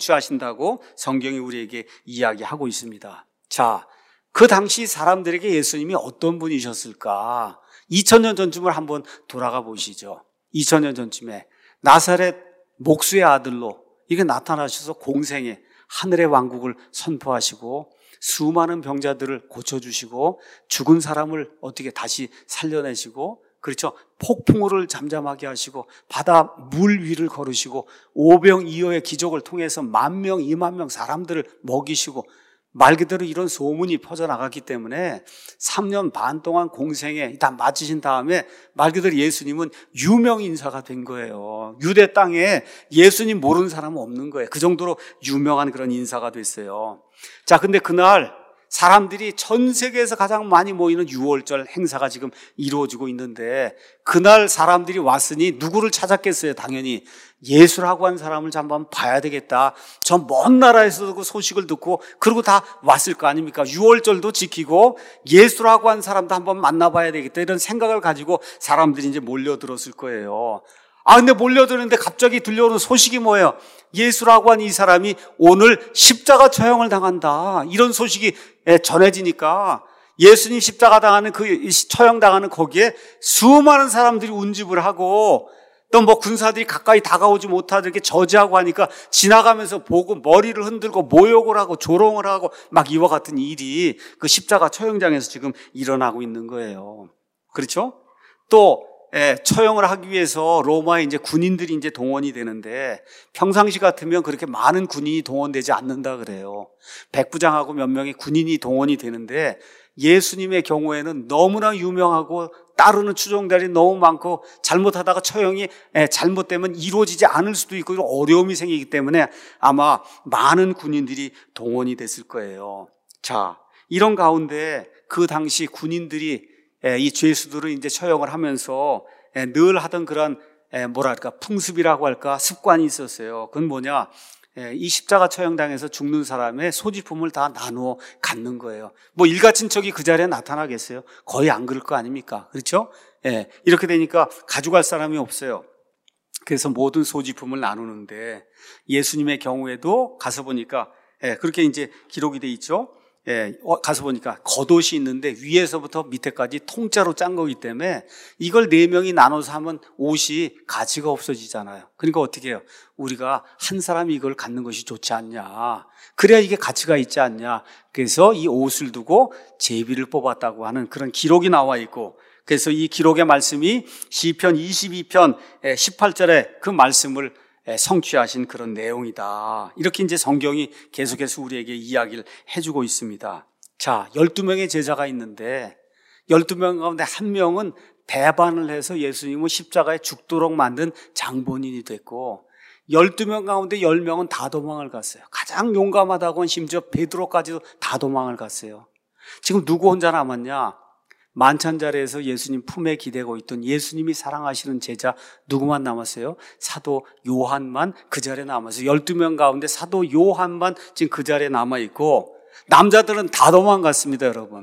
[SPEAKER 1] 성취하신다고 성경이 우리에게 이야기하고 있습니다. 자, 그 당시 사람들에게 예수님이 어떤 분이셨을까? 2000년 전쯤을 한번 돌아가 보시죠. 2000년 전쯤에 나사렛 목수의 아들로 이게 나타나셔서 공생에 하늘의 왕국을 선포하시고 수많은 병자들을 고쳐주시고 죽은 사람을 어떻게 다시 살려내시고, 그렇죠, 폭풍우를 잠잠하게 하시고 바다 물 위를 걸으시고 오병이어의 기적을 통해서 10,000명, 20,000명 사람들을 먹이시고, 말 그대로 이런 소문이 퍼져나갔기 때문에 3년 반 동안 공생에 다 마치신 다음에 말 그대로 예수님은 유명 인사가 된 거예요. 유대 땅에 예수님 모르는 사람은 없는 거예요. 그 정도로 유명한 그런 인사가 됐어요. 자, 근데 그날 사람들이 전 세계에서 가장 많이 모이는 유월절 행사가 지금 이루어지고 있는데, 그날 사람들이 왔으니 누구를 찾았겠어요? 당연히 예수라고 한 사람을 한번 봐야 되겠다. 저 먼 나라에서도 그 소식을 듣고 그리고 다 왔을 거 아닙니까? 유월절도 지키고 예수라고 한 사람도 한번 만나봐야 되겠다, 이런 생각을 가지고 사람들이 이제 몰려들었을 거예요. 근데 몰려드는데 갑자기 들려오는 소식이 뭐예요? 예수라고 한 이 사람이 오늘 십자가 처형을 당한다. 이런 소식이 전해지니까 예수님 십자가 당하는 처형 당하는 거기에 수많은 사람들이 운집을 하고, 또 군사들이 가까이 다가오지 못하게 저지하고 하니까 지나가면서 보고 머리를 흔들고 모욕을 하고 조롱을 하고 막 이와 같은 일이 그 십자가 처형장에서 지금 일어나고 있는 거예요. 그렇죠? 또 처형을 하기 위해서 로마에 이제 군인들이 이제 동원이 되는데, 평상시 같으면 그렇게 많은 군인이 동원되지 않는다 그래요. 백부장하고 몇 명의 군인이 동원이 되는데, 예수님의 경우에는 너무나 유명하고 따르는 추종자들이 너무 많고 잘못하다가 처형이 잘못되면 이루어지지 않을 수도 있고 어려움이 생기기 때문에 아마 많은 군인들이 동원이 됐을 거예요. 자, 이런 가운데 그 당시 군인들이 이 죄수들을 이제 처형을 하면서 늘 하던 그런 풍습이라고 할까, 습관이 있었어요. 그건 뭐냐? 이 십자가 처형당해서 죽는 사람의 소지품을 다 나누어 갖는 거예요. 일가친척이 그 자리에 나타나겠어요? 거의 안 그럴 거 아닙니까? 그렇죠? 이렇게 되니까 가져갈 사람이 없어요. 그래서 모든 소지품을 나누는데, 예수님의 경우에도 가서 보니까 그렇게 이제 기록이 돼 있죠. 가서 보니까 겉옷이 있는데 위에서부터 밑에까지 통짜로 짠 거기 때문에 이걸 4명이 나눠서 하면 옷이 가치가 없어지잖아요. 그러니까 어떻게 해요? 우리가 한 사람이 이걸 갖는 것이 좋지 않냐, 그래야 이게 가치가 있지 않냐, 그래서 이 옷을 두고 제비를 뽑았다고 하는 그런 기록이 나와 있고, 그래서 이 기록의 말씀이 시편 22편 18절에 그 말씀을 성취하신 그런 내용이다. 이렇게 이제 성경이 계속해서 우리에게 이야기를 해주고 있습니다. 자, 12명의 제자가 있는데 12명 가운데 한 명은 배반을 해서 예수님을 십자가에 죽도록 만든 장본인이 됐고 12명 가운데 10명은 다 도망을 갔어요. 가장 용감하다고는 심지어 베드로까지도 다 도망을 갔어요. 지금 누구 혼자 남았냐? 만찬자리에서 예수님 품에 기대고 있던 예수님이 사랑하시는 제자 누구만 남았어요? 사도 요한만 그 자리에 남았어요. 12명 가운데 사도 요한만 지금 그 자리에 남아있고 남자들은 다 도망갔습니다, 여러분.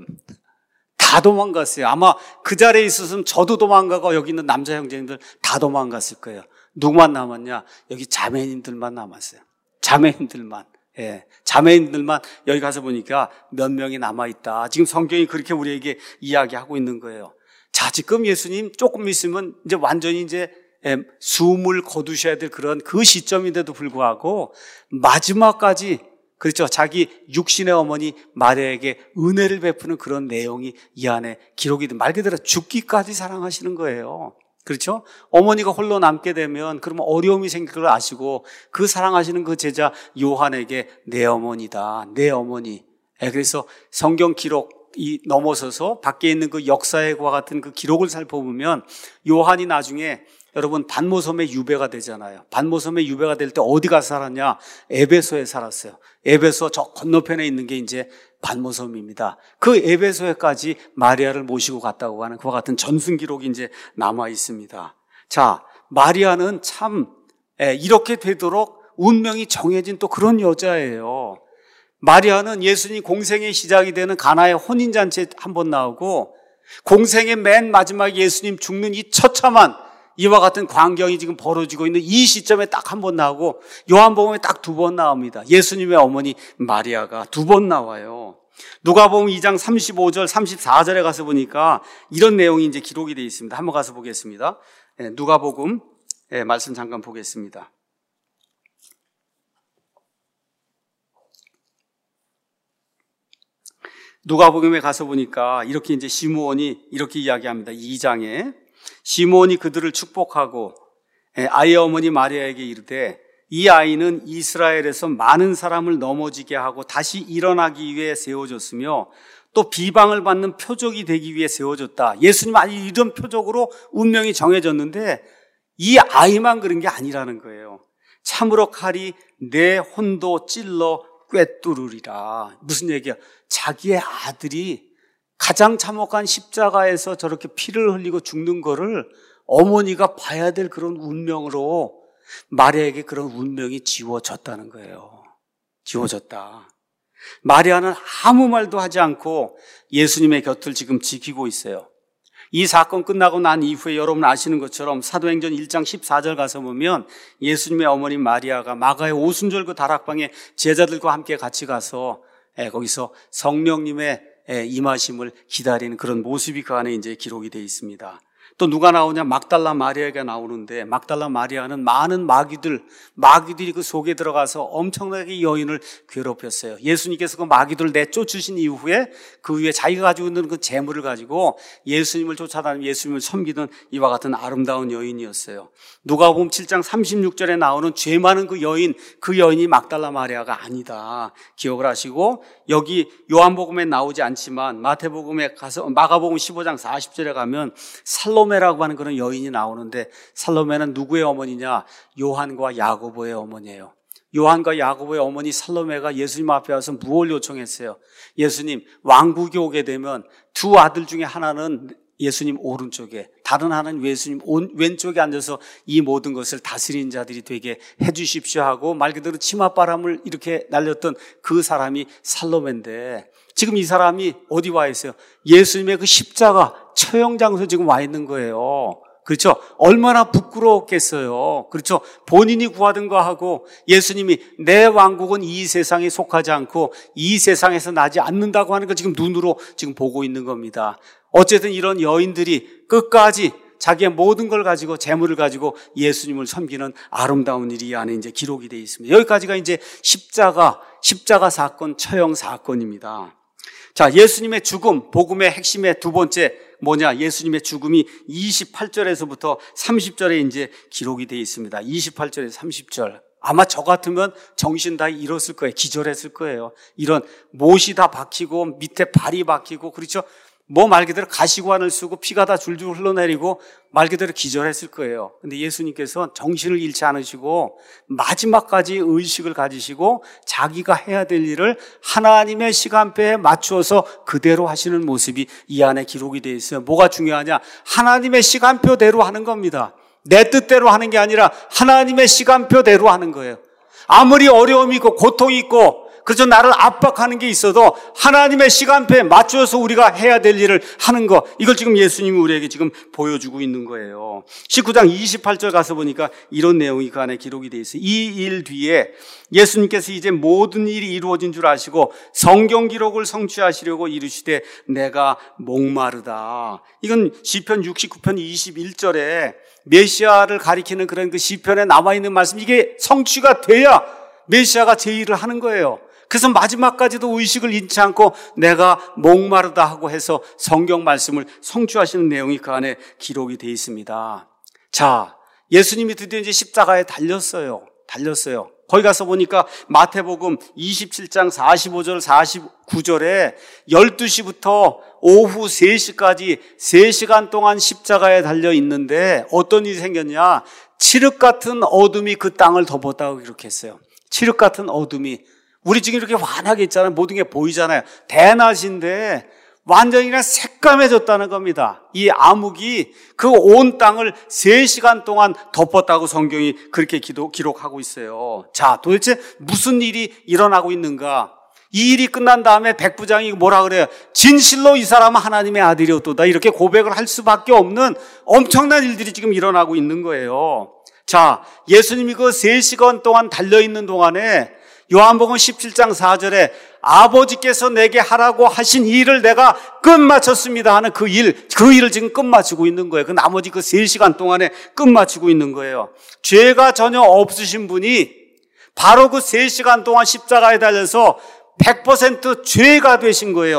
[SPEAKER 1] 다 도망갔어요. 아마 그 자리에 있었으면 저도 도망가고 여기 있는 남자 형제님들 다 도망갔을 거예요. 누구만 남았냐? 여기 자매님들만 남았어요. 자매님들만. 예, 자매님들만 여기 가서 보니까 몇 명이 남아있다. 지금 성경이 그렇게 우리에게 이야기하고 있는 거예요. 자, 지금 예수님 조금 있으면 이제 완전히 이제 숨을 거두셔야 될 그런 그 시점인데도 불구하고 마지막까지 그렇죠. 자기 육신의 어머니 마리아에게 은혜를 베푸는 그런 내용이 이 안에 기록이 된 말 그대로 죽기까지 사랑하시는 거예요. 그렇죠? 어머니가 홀로 남게 되면 그러면 어려움이 생길 걸 아시고 그 사랑하시는 그 제자 요한에게 내 어머니다. 내 어머니. 그래서 성경 기록이 넘어서서 밖에 있는 그 역사과 같은 그 기록을 살펴보면 요한이 나중에 여러분 반모섬의 유배가 되잖아요. 반모섬의 유배가 될 때 어디 가서 살았냐? 에베소에 살았어요. 에베소 저 건너편에 있는 게 이제 반모섬입니다. 그 에베소에까지 마리아를 모시고 갔다고 하는 그와 같은 전승 기록이 이제 남아 있습니다. 자, 마리아는 참 이렇게 되도록 운명이 정해진 또 그런 여자예요. 마리아는 예수님 공생의 시작이 되는 가나의 혼인잔치에 한번 나오고 공생의 맨 마지막 예수님 죽는 이 처참한 이와 같은 광경이 지금 벌어지고 있는 이 시점에 딱 한 번 나오고 요한복음에 딱 2번 나옵니다. 예수님의 어머니 마리아가 2번 나와요. 누가복음 2장 35절 34절에 가서 보니까 이런 내용이 이제 기록이 되어 있습니다. 한번 가서 보겠습니다. 누가복음 말씀 잠깐 보겠습니다. 누가복음에 가서 보니까 이렇게 이제 시므온이 이렇게 이야기합니다. 2장에 시므온이 그들을 축복하고 아이의 어머니 마리아에게 이르되 이 아이는 이스라엘에서 많은 사람을 넘어지게 하고 다시 일어나기 위해 세워졌으며 또 비방을 받는 표적이 되기 위해 세워졌다. 예수님 아니 이런 표적으로 운명이 정해졌는데 이 아이만 그런 게 아니라는 거예요. 참으로 칼이 내 혼도 찔러 꿰뚫으리라. 무슨 얘기야? 자기의 아들이 가장 참혹한 십자가에서 저렇게 피를 흘리고 죽는 거를 어머니가 봐야 될 그런 운명으로 마리아에게 그런 운명이 지워졌다는 거예요. 지워졌다. 마리아는 아무 말도 하지 않고 예수님의 곁을 지금 지키고 있어요. 이 사건 끝나고 난 이후에 여러분 아시는 것처럼 사도행전 1장 14절 가서 보면 예수님의 어머니 마리아가 마가의 오순절 그 다락방에 제자들과 함께 같이 가서 거기서 성령님의 임하심을 기다리는 그런 모습이 그 안에 이제 기록이 되어 있습니다. 또 누가 나오냐? 막달라 마리아가 나오는데 막달라 마리아는 많은 마귀들이 그 속에 들어가서 엄청나게 여인을 괴롭혔어요. 예수님께서 그 마귀들을 내쫓으신 이후에 그 위에 자기가 가지고 있는 그 재물을 가지고 예수님을 쫓아다니며 예수님을 섬기던 이와 같은 아름다운 여인이었어요. 누가복음 7장 36절에 나오는 죄 많은 그 여인이 막달라 마리아가 아니다. 기억을 하시고 여기 요한복음에 나오지 않지만 마태복음에 가서 마가복음 15장 40절에 가면 살로메라고 하는 그런 여인이 나오는데 살로메는 누구의 어머니냐? 요한과 야고보의 어머니예요. 요한과 야고보의 어머니 살로메가 예수님 앞에 와서 무엇을 요청했어요? 예수님, 왕국이 오게 되면 두 아들 중에 하나는 예수님 오른쪽에, 다른 하나는 예수님 왼쪽에 앉아서 이 모든 것을 다스리는 자들이 되게 해주십시오 하고 말 그대로 치맛바람을 이렇게 날렸던 그 사람이 살로메인데 지금 이 사람이 어디 와 있어요? 예수님의 그 십자가 처형 장소에 지금 와 있는 거예요. 그렇죠? 얼마나 부끄러웠겠어요. 그렇죠? 본인이 구하던 거 하고 예수님이 내 왕국은 이 세상에 속하지 않고 이 세상에서 나지 않는다고 하는 걸 지금 눈으로 지금 보고 있는 겁니다. 어쨌든 이런 여인들이 끝까지 자기의 모든 걸 가지고 재물을 가지고 예수님을 섬기는 아름다운 일이 이 안에 이제 기록이 되어 있습니다. 여기까지가 이제 십자가 사건, 처형 사건입니다. 자, 예수님의 죽음, 복음의 핵심의 두 번째 뭐냐? 예수님의 죽음이 28절에서부터 30절에 이제 기록이 되어 있습니다. 28절에서 30절. 아마 저 같으면 정신 다 잃었을 거예요. 기절했을 거예요. 이런 못이 다 박히고 밑에 발이 박히고, 그렇죠? 뭐 말 그대로 가시관을 쓰고 피가 다 줄줄 흘러내리고 말 그대로 기절했을 거예요. 근데 예수님께서 정신을 잃지 않으시고 마지막까지 의식을 가지시고 자기가 해야 될 일을 하나님의 시간표에 맞추어서 그대로 하시는 모습이 이 안에 기록이 되어 있어요. 뭐가 중요하냐? 하나님의 시간표대로 하는 겁니다. 내 뜻대로 하는 게 아니라 하나님의 시간표대로 하는 거예요. 아무리 어려움이 있고 고통이 있고, 그래서 나를 압박하는 게 있어도 하나님의 시간표에 맞춰서 우리가 해야 될 일을 하는 거, 이걸 지금 예수님이 우리에게 지금 보여주고 있는 거예요. 19장 28절 가서 보니까 이런 내용이 그 안에 기록이 되어 있어요. 이 일 뒤에 예수님께서 이제 모든 일이 이루어진 줄 아시고 성경 기록을 성취하시려고 이르시되 내가 목마르다. 이건 시편 69편 21절에 메시아를 가리키는 그런 그 시편에 남아있는 말씀, 이게 성취가 돼야 메시아가 제 일을 하는 거예요. 그래서 마지막까지도 의식을 잃지 않고 내가 목마르다 하고 해서 성경 말씀을 성취하시는 내용이 그 안에 기록이 되어 있습니다. 자, 예수님이 드디어 이제 십자가에 달렸어요. 거기 가서 보니까 마태복음 27장 45절 49절에 12시부터 오후 3시까지 3시간 동안 십자가에 달려 있는데 어떤 일이 생겼냐? 칠흑 같은 어둠이 그 땅을 덮었다고 기록했어요. 칠흑 같은 어둠이. 우리 지금 이렇게 환하게 있잖아요. 모든 게 보이잖아요. 대낮인데 완전히 그냥 새까매졌다는 겁니다. 이 암흑이 그 온 땅을 3시간 동안 덮었다고 성경이 그렇게 기록하고 있어요. 자, 도대체 무슨 일이 일어나고 있는가? 이 일이 끝난 다음에 백부장이 뭐라 그래요? 진실로 이 사람은 하나님의 아들이었도다. 이렇게 고백을 할 수밖에 없는 엄청난 일들이 지금 일어나고 있는 거예요. 자, 예수님이 그 3시간 동안 달려있는 동안에 요한복음 17장 4절에 아버지께서 내게 하라고 하신 일을 내가 끝마쳤습니다 하는 그 일을 지금 끝마치고 있는 거예요. 그 나머지 그 3시간 동안에 끝마치고 있는 거예요. 죄가 전혀 없으신 분이 바로 그 3시간 동안 십자가에 달려서 100% 죄가 되신 거예요.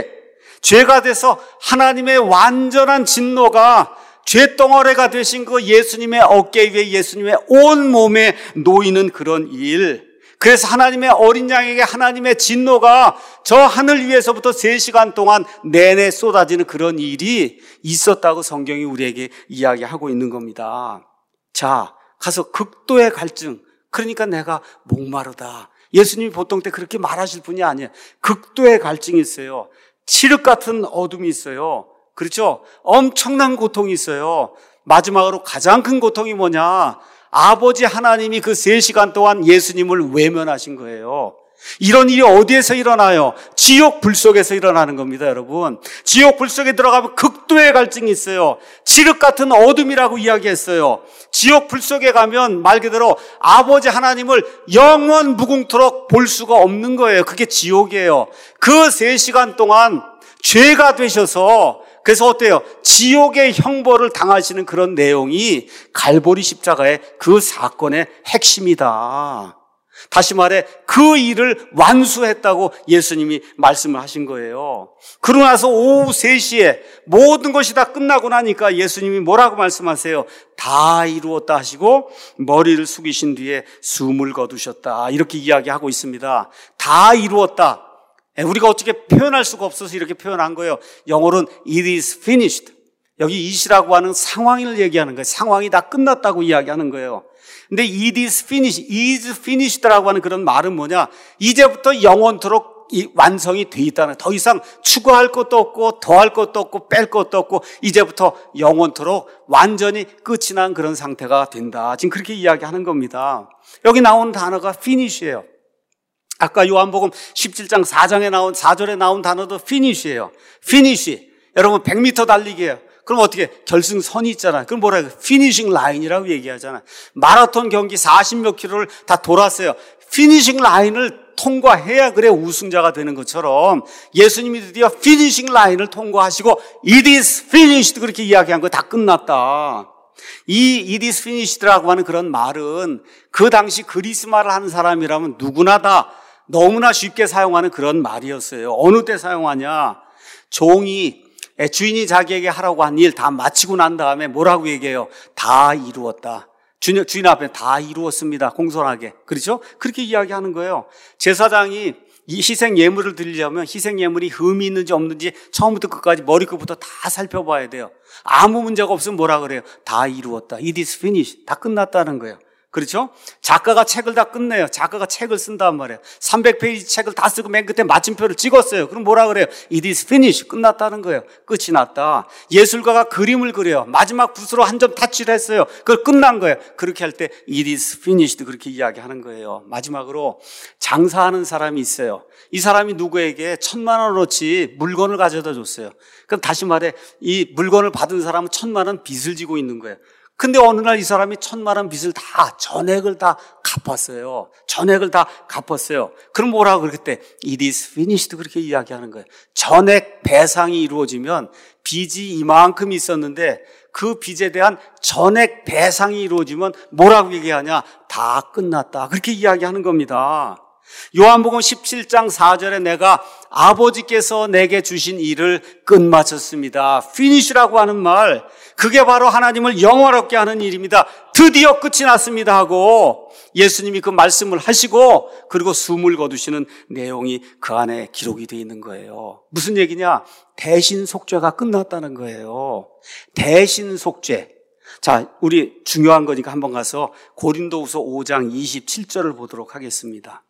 [SPEAKER 1] 죄가 돼서 하나님의 완전한 진노가 죄덩어리가 되신 그 예수님의 어깨 위에 예수님의 온 몸에 놓이는 그런 일. 그래서 하나님의 어린 양에게 하나님의 진노가 저 하늘 위에서부터 3시간 동안 내내 쏟아지는 그런 일이 있었다고 성경이 우리에게 이야기하고 있는 겁니다. 자, 가서 극도의 갈증. 그러니까 내가 목마르다. 예수님이 보통 때 그렇게 말하실 분이 아니에요. 극도의 갈증이 있어요. 칠흑 같은 어둠이 있어요. 그렇죠? 엄청난 고통이 있어요. 마지막으로 가장 큰 고통이 뭐냐? 아버지 하나님이 그 3시간 동안 예수님을 외면하신 거예요. 이런 일이 어디에서 일어나요? 지옥 불 속에서 일어나는 겁니다, 여러분. 지옥 불 속에 들어가면 극도의 갈증이 있어요. 칠흑 같은 어둠이라고 이야기했어요. 지옥 불 속에 가면 말 그대로 아버지 하나님을 영원 무궁토록 볼 수가 없는 거예요. 그게 지옥이에요. 그 3시간 동안 죄가 되셔서, 그래서 어때요? 지옥의 형벌을 당하시는 그런 내용이 갈보리 십자가의 그 사건의 핵심이다. 다시 말해 그 일을 완수했다고 예수님이 말씀을 하신 거예요. 그러고 나서 오후 3시에 모든 것이 다 끝나고 나니까 예수님이 뭐라고 말씀하세요? 다 이루었다 하시고 머리를 숙이신 뒤에 숨을 거두셨다. 이렇게 이야기하고 있습니다. 다 이루었다. 우리가 어떻게 표현할 수가 없어서 이렇게 표현한 거예요. 영어로는 it is finished. 여기 it이라고 하는 상황을 얘기하는 거예요. 상황이 다 끝났다고 이야기하는 거예요. 근데 it is finished라고 하는 그런 말은 뭐냐? 이제부터 영원토록 완성이 돼 있다는, 더 이상 추가할 것도 없고 더할 것도 없고 뺄 것도 없고 이제부터 영원토록 완전히 끝이 난 그런 상태가 된다. 지금 그렇게 이야기하는 겁니다. 여기 나오는 단어가 finish예요. 아까 요한복음 17장 4절에 나온 단어도 finish예요. finish. 여러분 100m 달리기예요. 그럼 어떻게? 결승선이 있잖아요. 그럼 뭐라 해요? 피니싱 라인이라고 얘기하잖아요. 마라톤 경기 40몇 킬로를 다 돌았어요. 피니싱 라인을 통과해야 그래 우승자가 되는 것처럼 예수님이 드디어 피니싱 라인을 통과하시고 it is finished 그렇게 이야기한 거 다 끝났다. 이 it is finished라고 하는 그런 말은 그 당시 그리스 말을 하는 사람이라면 누구나 다 너무나 쉽게 사용하는 그런 말이었어요. 어느 때 사용하냐? 주인이 자기에게 하라고 한 일 다 마치고 난 다음에 뭐라고 얘기해요? 다 이루었다. 주인 앞에 다 이루었습니다. 공손하게. 그렇죠? 그렇게 이야기하는 거예요. 제사장이 이 희생 예물을 드리려면 희생 예물이 흠이 있는지 없는지 처음부터 끝까지 머리끝부터 다 살펴봐야 돼요. 아무 문제가 없으면 뭐라 그래요? 다 이루었다. It is finished. 다 끝났다는 거예요. 그렇죠? 작가가 책을 다 끝내요. 작가가 책을 쓴단 말이에요. 300페이지 책을 다 쓰고 맨 끝에 마침표를 찍었어요. 그럼 뭐라 그래요? It is finished. 끝났다는 거예요. 끝이 났다. 예술가가 그림을 그려요. 마지막 붓으로 한 점 타치를 했어요. 그걸 끝난 거예요. 그렇게 할 때 It is finished. 그렇게 이야기하는 거예요. 마지막으로 장사하는 사람이 있어요. 이 사람이 누구에게 1,000,000원어치 물건을 가져다 줬어요. 그럼 다시 말해 이 물건을 받은 사람은 1,000,000원 빚을 지고 있는 거예요. 근데 어느 날 이 사람이 1,000,000원 빚을 다 전액을 다 갚았어요. 전액을 다 갚았어요. 그럼 뭐라고 그랬대? It is finished. 그렇게 이야기하는 거예요. 전액 배상이 이루어지면 빚이 이만큼 있었는데 그 빚에 대한 전액 배상이 이루어지면 뭐라고 얘기하냐? 다 끝났다. 그렇게 이야기하는 겁니다. 요한복음 17장 4절에 내가 아버지께서 내게 주신 일을 끝마쳤습니다. finish라고 하는 말, 그게 바로 하나님을 영화롭게 하는 일입니다. 드디어 끝이 났습니다 하고 예수님이 그 말씀을 하시고 그리고 숨을 거두시는 내용이 그 안에 기록이 되어 있는 거예요. 무슨 얘기냐? 대신 속죄가 끝났다는 거예요. 대신 속죄. 자, 우리 중요한 거니까 한번 가서 고린도후서 5장 27절을 보도록 하겠습니다.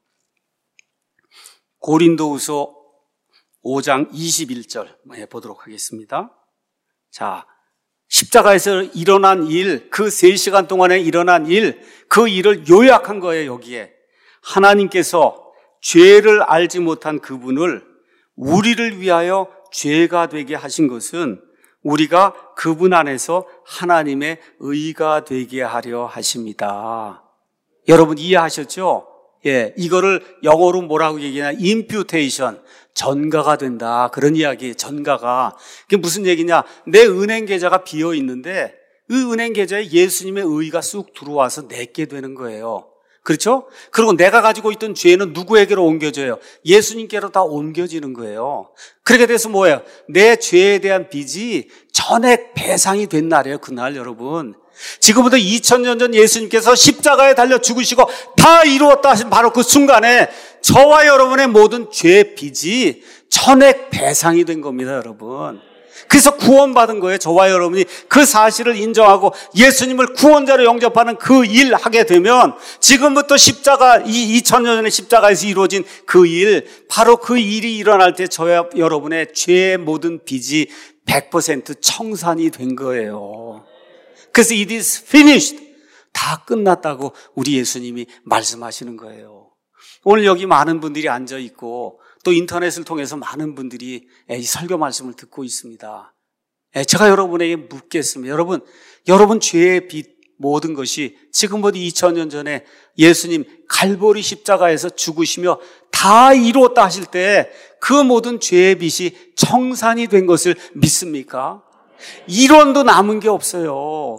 [SPEAKER 1] 고린도후서 5장 21절 보도록 하겠습니다. 자, 십자가에서 일어난 일, 그 3시간 동안에 일어난 일, 그 일을 요약한 거예요, 여기에. 하나님께서 죄를 알지 못한 그분을 우리를 위하여 죄가 되게 하신 것은 우리가 그분 안에서 하나님의 의가 되게 하려 하십니다. 여러분 이해하셨죠? 예, 이거를 영어로 뭐라고 얘기하냐? imputation. 전가가 된다. 그런 이야기예요. 전가가. 그게 무슨 얘기냐? 내 은행 계좌가 비어 있는데 그 은행 계좌에 예수님의 의가 쑥 들어와서 내게 되는 거예요. 그렇죠? 그리고 내가 가지고 있던 죄는 누구에게로 옮겨져요? 예수님께로 다 옮겨지는 거예요. 그렇게 돼서 뭐예요? 내 죄에 대한 빚이 전액 배상이 된 날이에요. 그날 여러분. 지금부터 2000년 전 예수님께서 십자가에 달려 죽으시고 다 이루었다 하신 바로 그 순간에 저와 여러분의 모든 죄 빚이 전액 배상이 된 겁니다, 여러분. 그래서 구원받은 거예요. 저와 여러분이 그 사실을 인정하고 예수님을 구원자로 영접하는 그 일 하게 되면 지금부터 십자가, 이 2000년 전에 십자가에서 이루어진 그 일, 바로 그 일이 일어날 때 저와 여러분의 죄의 모든 빚이 100% 청산이 된 거예요. 그래서 it is finished. 다 끝났다고 우리 예수님이 말씀하시는 거예요. 오늘 여기 많은 분들이 앉아 있고 또 인터넷을 통해서 많은 분들이 이 설교 말씀을 듣고 있습니다. 제가 여러분에게 묻겠습니다. 여러분 죄의 빚 모든 것이 지금부터 2000년 전에 예수님 갈보리 십자가에서 죽으시며 다 이루었다 하실 때 그 모든 죄의 빚이 청산이 된 것을 믿습니까? 이론도 남은 게 없어요.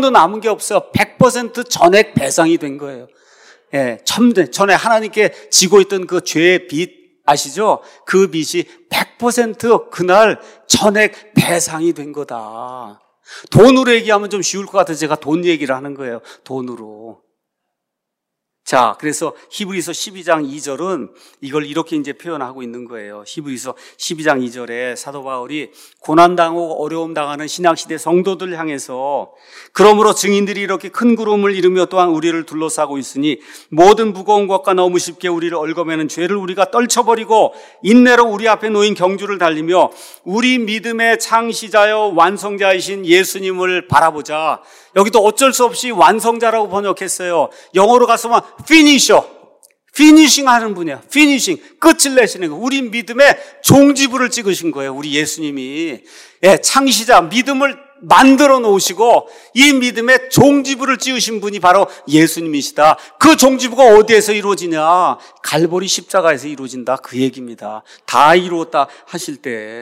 [SPEAKER 1] 100% 전액 배상이 된 거예요. 예, 전에 하나님께 지고 있던 그 죄의 빚 아시죠? 그 빚이 100% 그날 전액 배상이 된 거다. 돈으로 얘기하면 좀 쉬울 것 같아서 제가 돈 얘기를 하는 거예요. 돈으로. 자, 그래서 히브리서 12장 2절은 이걸 이렇게 이제 표현하고 있는 거예요. 히브리서 12장 2절에 사도 바울이 고난당하고 어려움 당하는 신약시대 성도들 향해서 그러므로 증인들이 이렇게 큰 구름을 이루며 또한 우리를 둘러싸고 있으니 모든 무거운 것과 너무 쉽게 우리를 얽어매는 죄를 우리가 떨쳐버리고 인내로 우리 앞에 놓인 경주를 달리며 우리 믿음의 창시자여 완성자이신 예수님을 바라보자. 여기도 어쩔 수 없이 완성자라고 번역했어요. 영어로 가서만 피니싱 하는 분이야. 피니싱. 끝을 내시는 거. 우리 믿음의 종지부를 찍으신 거예요. 우리 예수님이. 예, 창시자, 믿음을 만들어 놓으시고 이 믿음의 종지부를 찍으신 분이 바로 예수님이시다. 그 종지부가 어디에서 이루어지냐? 갈보리 십자가에서 이루어진다. 그 얘기입니다. 다 이루었다 하실 때.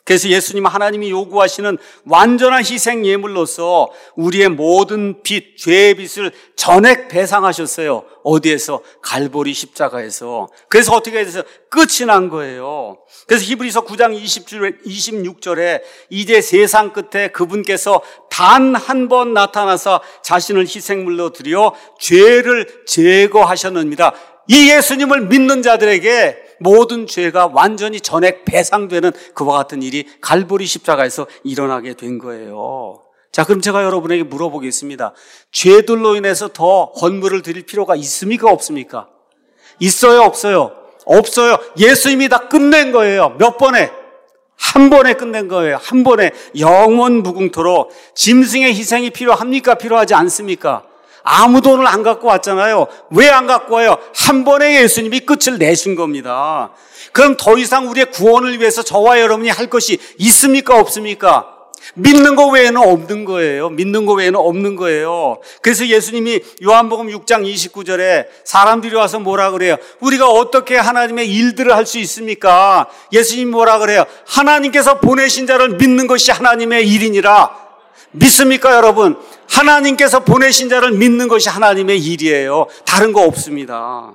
[SPEAKER 1] 그래서 예수님 하나님이 요구하시는 완전한 희생 예물로서 우리의 모든 빚, 죄의 빚을 전액 배상하셨어요. 어디에서? 갈보리 십자가에서. 그래서 어떻게 해서 끝이 난 거예요. 그래서 히브리서 9장 26절에 이제 세상 끝에 그분께서 단 한 번 나타나서 자신을 희생물로 드려 죄를 제거하셨느니라. 이 예수님을 믿는 자들에게 모든 죄가 완전히 전액 배상되는 그와 같은 일이 갈보리 십자가에서 일어나게 된 거예요. 자, 그럼 제가 여러분에게 물어보겠습니다. 죄들로 인해서 더 헌물을 드릴 필요가 있습니까? 없습니까? 있어요? 없어요? 없어요. 예수님이 다 끝낸 거예요. 몇 번에? 한 번에 끝낸 거예요. 한 번에 영원 무궁토록. 짐승의 희생이 필요합니까? 필요하지 않습니까? 아무 돈을 안 갖고 왔잖아요. 왜 안 갖고 와요? 한 번에 예수님이 끝을 내신 겁니다. 그럼 더 이상 우리의 구원을 위해서 저와 여러분이 할 것이 있습니까? 없습니까? 믿는 거 외에는 없는 거예요. 믿는 거 외에는 없는 거예요. 그래서 예수님이 요한복음 6장 29절에 사람들이 와서 뭐라 그래요? 우리가 어떻게 하나님의 일들을 할 수 있습니까? 예수님이 뭐라 그래요? 하나님께서 보내신 자를 믿는 것이 하나님의 일이니라. 믿습니까, 여러분? 하나님께서 보내신 자를 믿는 것이 하나님의 일이에요. 다른 거 없습니다.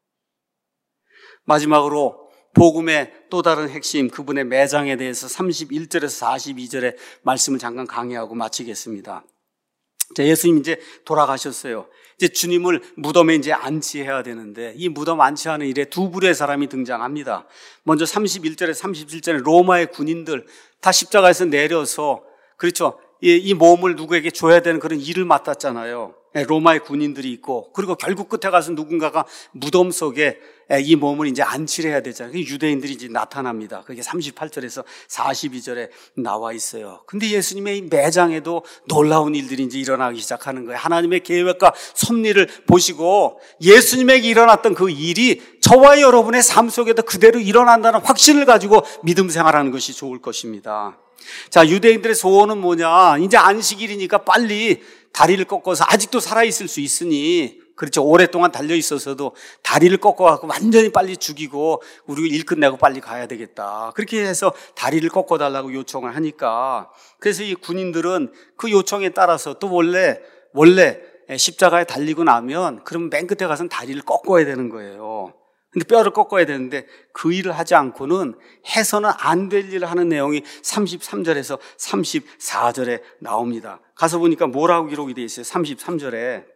[SPEAKER 1] 마지막으로 복음의 또 다른 핵심, 그분의 매장에 대해서 31절에서 42절의 말씀을 잠깐 강의하고 마치겠습니다. 자, 예수님 이제 돌아가셨어요. 이제 주님을 무덤에 이제 안치해야 되는데 이 무덤 안치하는 일에 두 부류의 사람이 등장합니다. 먼저 31절에 37절에 로마의 군인들 다 십자가에서 내려서, 그렇죠, 이 몸을 누구에게 줘야 되는 그런 일을 맡았잖아요. 로마의 군인들이 있고, 그리고 결국 끝에 가서 누군가가 무덤 속에 이 몸을 이제 안치를 해야 되잖아요. 유대인들이 이제 나타납니다. 그게 38절에서 42절에 나와 있어요. 근데 예수님의 이 매장에도 놀라운 일들이 이제 일어나기 시작하는 거예요. 하나님의 계획과 섭리를 보시고 예수님에게 일어났던 그 일이 저와 여러분의 삶 속에도 그대로 일어난다는 확신을 가지고 믿음 생활하는 것이 좋을 것입니다. 자, 유대인들의 소원은 뭐냐? 이제 안식일이니까 빨리 다리를 꺾어서, 아직도 살아있을 수 있으니, 그렇죠, 오랫동안 달려있어서도 다리를 꺾어갖고 완전히 빨리 죽이고 우리 일 끝내고 빨리 가야 되겠다. 그렇게 해서 다리를 꺾어달라고 요청을 하니까, 그래서 이 군인들은 그 요청에 따라서 또 원래 십자가에 달리고 나면 그러면 맨 끝에 가서는 다리를 꺾어야 되는 거예요. 근데 뼈를 꺾어야 되는데 그 일을 하지 않고는 해서는 안 될 일을 하는 내용이 33절에서 34절에 나옵니다. 가서 보니까 뭐라고 기록이 되어 있어요? 33절에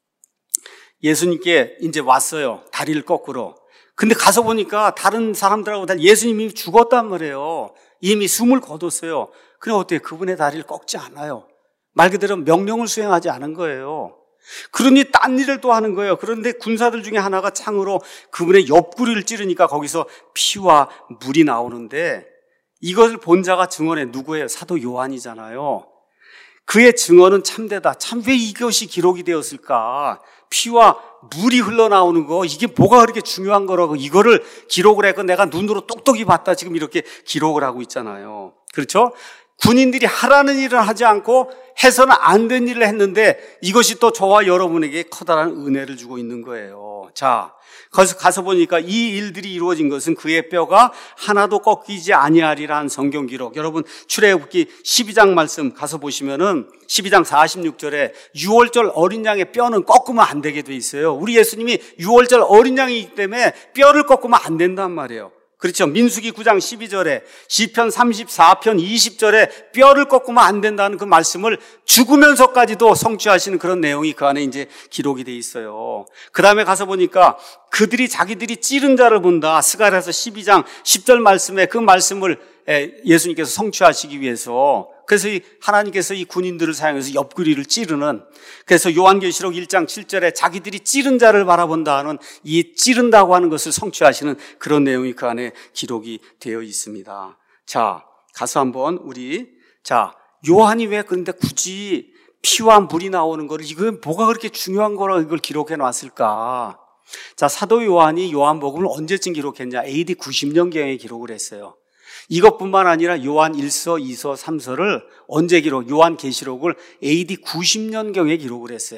[SPEAKER 1] 예수님께 이제 왔어요. 다리를 꺾으러. 근데 가서 보니까 다른 사람들하고 다 예수님이 죽었단 말이에요. 이미 숨을 거뒀어요. 그럼 어때요? 그분의 다리를 꺾지 않아요. 말 그대로 명령을 수행하지 않은 거예요. 그러니 딴 일을 또 하는 거예요. 그런데 군사들 중에 하나가 창으로 그분의 옆구리를 찌르니까 거기서 피와 물이 나오는데, 이것을 본 자가 증언해. 누구예요? 사도 요한이잖아요. 그의 증언은 참되다. 참 왜 이것이 기록이 되었을까? 피와 물이 흘러나오는 거, 이게 뭐가 그렇게 중요한 거라고 이거를 기록을 했고 내가 눈으로 똑똑히 봤다, 지금 이렇게 기록을 하고 있잖아요. 그렇죠? 군인들이 하라는 일을 하지 않고 해서는 안 된 일을 했는데 이것이 또 저와 여러분에게 커다란 은혜를 주고 있는 거예요. 자, 거기서 가서 보니까 이 일들이 이루어진 것은 그의 뼈가 하나도 꺾이지 아니하리라는 성경 기록. 여러분 출애굽기 12장 말씀 가서 보시면은 12장 46절에 유월절 어린 양의 뼈는 꺾으면 안 되게 돼 있어요. 우리 예수님이 유월절 어린 양이기 때문에 뼈를 꺾으면 안 된단 말이에요. 그렇죠. 민수기 9장 12절에 시편 34편 20절에 뼈를 꺾으면 안 된다는 그 말씀을 죽으면서까지도 성취하시는 그런 내용이 그 안에 이제 기록이 돼 있어요. 그 다음에 가서 보니까 그들이 자기들이 찌른 자를 본다. 스가랴서 12장 10절 말씀에 그 말씀을 예수님께서 성취하시기 위해서, 그래서 하나님께서 이 군인들을 사용해서 옆구리를 찌르는, 그래서 요한계시록 1장 7절에 자기들이 찌른 자를 바라본다는 이 찌른다고 하는 것을 성취하시는 그런 내용이 그 안에 기록이 되어 있습니다. 자, 가서 한번 요한이 왜 그런데 굳이 피와 물이 나오는 거를, 이건 뭐가 그렇게 중요한 거라고 이걸 기록해 놨을까? 자, 사도 요한이 요한복음을 언제쯤 기록했냐? AD 90년경에 기록을 했어요. 이것뿐만 아니라 요한 1서, 2서, 3서를 언제 요한계시록을 AD 90년경에 기록을 했어요.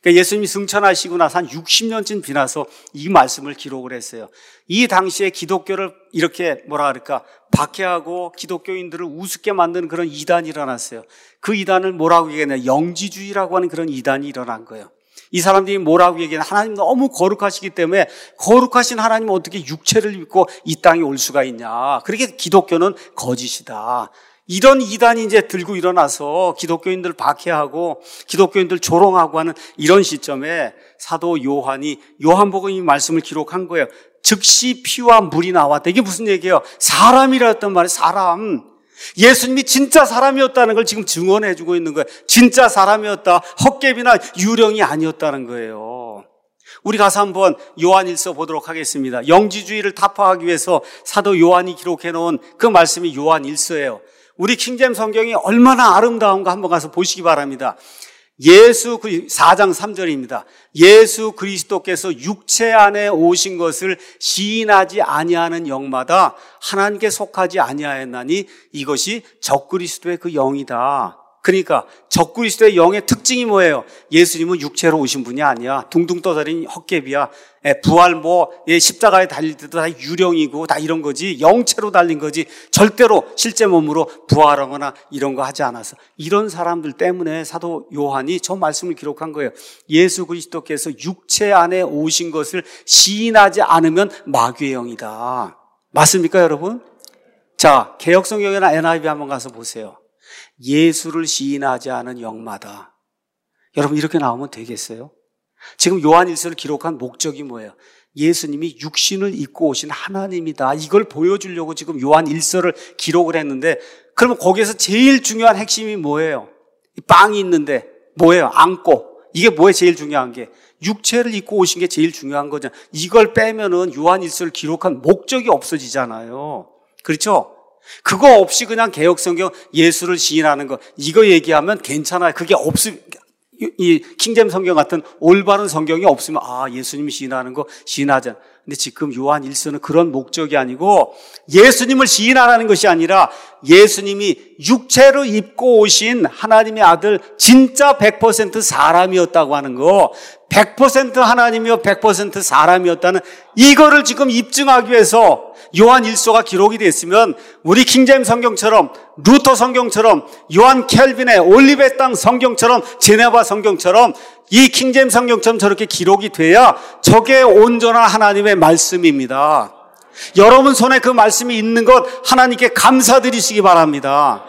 [SPEAKER 1] 그러니까 예수님이 승천하시고 나서 한 60년쯤 지나서 이 말씀을 기록을 했어요. 이 당시에 기독교를 이렇게 뭐라 그럴까 박해하고 기독교인들을 우습게 만드는 그런 이단이 일어났어요. 그 이단을 뭐라고 얘기했냐, 영지주의라고 하는 그런 이단이 일어난 거예요. 이 사람들이 뭐라고 얘기하냐, 하나님 너무 거룩하시기 때문에 거룩하신 하나님 어떻게 육체를 입고 이 땅에 올 수가 있냐, 그렇게 기독교는 거짓이다. 이런 이단이 이제 들고 일어나서 기독교인들 박해하고 기독교인들 조롱하고 하는 이런 시점에 사도 요한이 요한복음 이 말씀을 기록한 거예요. 즉시 피와 물이 나왔다. 이게 무슨 얘기예요? 사람이라였단 말이에요. 사람. 예수님이 진짜 사람이었다는 걸 지금 증언해 주고 있는 거예요. 진짜 사람이었다. 헛개비나 유령이 아니었다는 거예요. 우리 가서 한번 요한일서 보도록 하겠습니다. 영지주의를 타파하기 위해서 사도 요한이 기록해 놓은 그 말씀이 요한일서예요. 우리 킹잼 성경이 얼마나 아름다운가 한번 가서 보시기 바랍니다. 4장 3절입니다. 예수 그리스도께서 육체 안에 오신 것을 시인하지 아니하는 영마다 하나님께 속하지 아니하였나니 이것이 적그리스도의 그 영이다. 그러니까 적그리스도의 영의 특징이 뭐예요? 예수님은 육체로 오신 분이 아니야. 둥둥 떠다니는 헛개비야. 부활 십자가에 달릴 때도 다 유령이고 다 이런 거지. 영체로 달린 거지. 절대로 실제 몸으로 부활하거나 이런 거 하지 않아서. 이런 사람들 때문에 사도 요한이 저 말씀을 기록한 거예요. 예수 그리스도께서 육체 안에 오신 것을 시인하지 않으면 마귀의 영이다. 맞습니까, 여러분? 자, 개역성경이나 NIV 한번 가서 보세요. 예수를 시인하지 않은 영마다. 여러분, 이렇게 나오면 되겠어요? 지금 요한일서를 기록한 목적이 뭐예요? 예수님이 육신을 입고 오신 하나님이다. 이걸 보여주려고 지금 요한일서를 기록을 했는데, 그러면 거기에서 제일 중요한 핵심이 뭐예요? 빵이 있는데 뭐예요? 안고. 이게 뭐예요? 제일 중요한 게 육체를 입고 오신 게 제일 중요한 거죠. 이걸 빼면은 요한일서를 기록한 목적이 없어지잖아요. 그렇죠? 그거 없이 그냥 개역성경 예수를 시인하는 거, 이거 얘기하면 괜찮아요. 그게 이 킹잼 성경 같은 올바른 성경이 없으면 예수님이 시인하는 거 시인하자. 근데 지금 요한 1서는 그런 목적이 아니고 예수님을 시인하라는 것이 아니라 예수님이 육체로 입고 오신 하나님의 아들 진짜 100% 사람이었다고 하는 거, 100% 하나님이요 100% 사람이었다는 이거를 지금 입증하기 위해서 요한 1서가 기록이 됐으면 우리 킹제임 성경처럼, 루터 성경처럼, 요한 켈빈의 올리베 땅 성경처럼, 제네바 성경처럼 이 킹제임 성경처럼 저렇게 기록이 돼야 저게 온전한 하나님의 말씀입니다. 여러분 손에 그 말씀이 있는 것 하나님께 감사드리시기 바랍니다.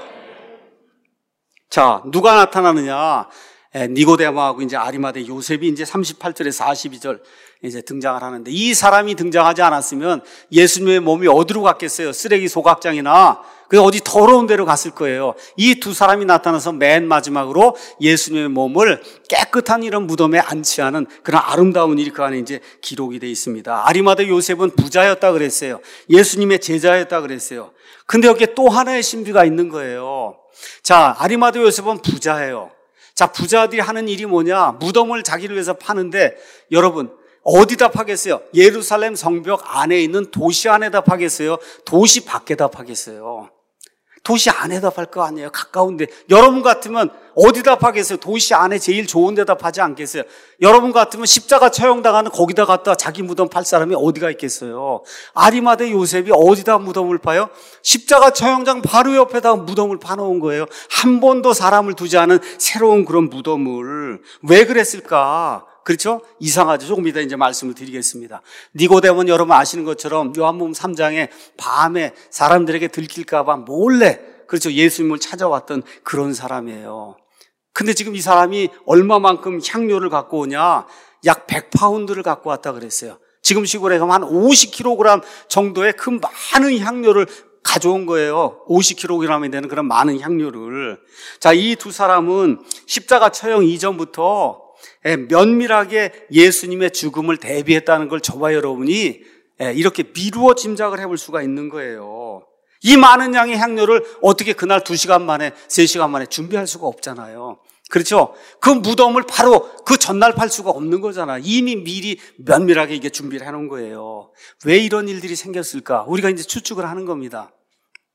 [SPEAKER 1] 자, 누가 나타나느냐? 니고데모하고 이제 아리마대 요셉이 이제 38절에서 42절 이제 등장을 하는데, 이 사람이 등장하지 않았으면 예수님의 몸이 어디로 갔겠어요? 쓰레기 소각장이나 그 어디 더러운 데로 갔을 거예요. 이 두 사람이 나타나서 맨 마지막으로 예수님의 몸을 깨끗한 이런 무덤에 안치하는 그런 아름다운 일이 그 안에 이제 기록이 되어 있습니다. 아리마대 요셉은 부자였다 그랬어요. 예수님의 제자였다 그랬어요. 근데 여기에 또 하나의 신비가 있는 거예요. 자, 아리마대 요셉은 부자예요. 자, 부자들이 하는 일이 뭐냐? 무덤을 자기를 위해서 파는데, 여러분 어디다 파겠어요? 예루살렘 성벽 안에 있는 도시 안에다 파겠어요? 도시 밖에다 파겠어요? 도시 안에다 팔 거 아니에요? 가까운데. 여러분 같으면 어디다 파겠어요? 도시 안에 제일 좋은 데다 파지 않겠어요? 여러분 같으면 십자가 처형당하는 거기다 갖다 자기 무덤 팔 사람이 어디가 있겠어요? 아리마대 요셉이 어디다 무덤을 파요? 십자가 처형장 바로 옆에다 무덤을 파놓은 거예요. 한 번도 사람을 두지 않은 새로운 그런 무덤을. 왜 그랬을까? 그렇죠? 이상하죠? 조금 이따 이제 말씀을 드리겠습니다. 니고데모는 여러분 아시는 것처럼 요한복음 3장에 밤에 사람들에게 들킬까봐 몰래, 그렇죠, 예수님을 찾아왔던 그런 사람이에요. 근데 지금 이 사람이 얼마만큼 향료를 갖고 오냐? 약 100파운드를 갖고 왔다 그랬어요. 지금 시골에 가면 한 50kg 정도의 그 많은 향료를 가져온 거예요. 50kg이 되는 그런 많은 향료를. 자, 이 두 사람은 십자가 처형 이전부터 면밀하게 예수님의 죽음을 대비했다는 걸 저와 여러분이 이렇게 미루어 짐작을 해볼 수가 있는 거예요. 이 많은 양의 향료를 어떻게 그날 2시간 만에 3시간 만에 준비할 수가 없잖아요. 그렇죠? 그 무덤을 바로 그 전날 팔 수가 없는 거잖아요. 이미 미리 면밀하게 이게 준비를 해놓은 거예요. 왜 이런 일들이 생겼을까? 우리가 이제 추측을 하는 겁니다.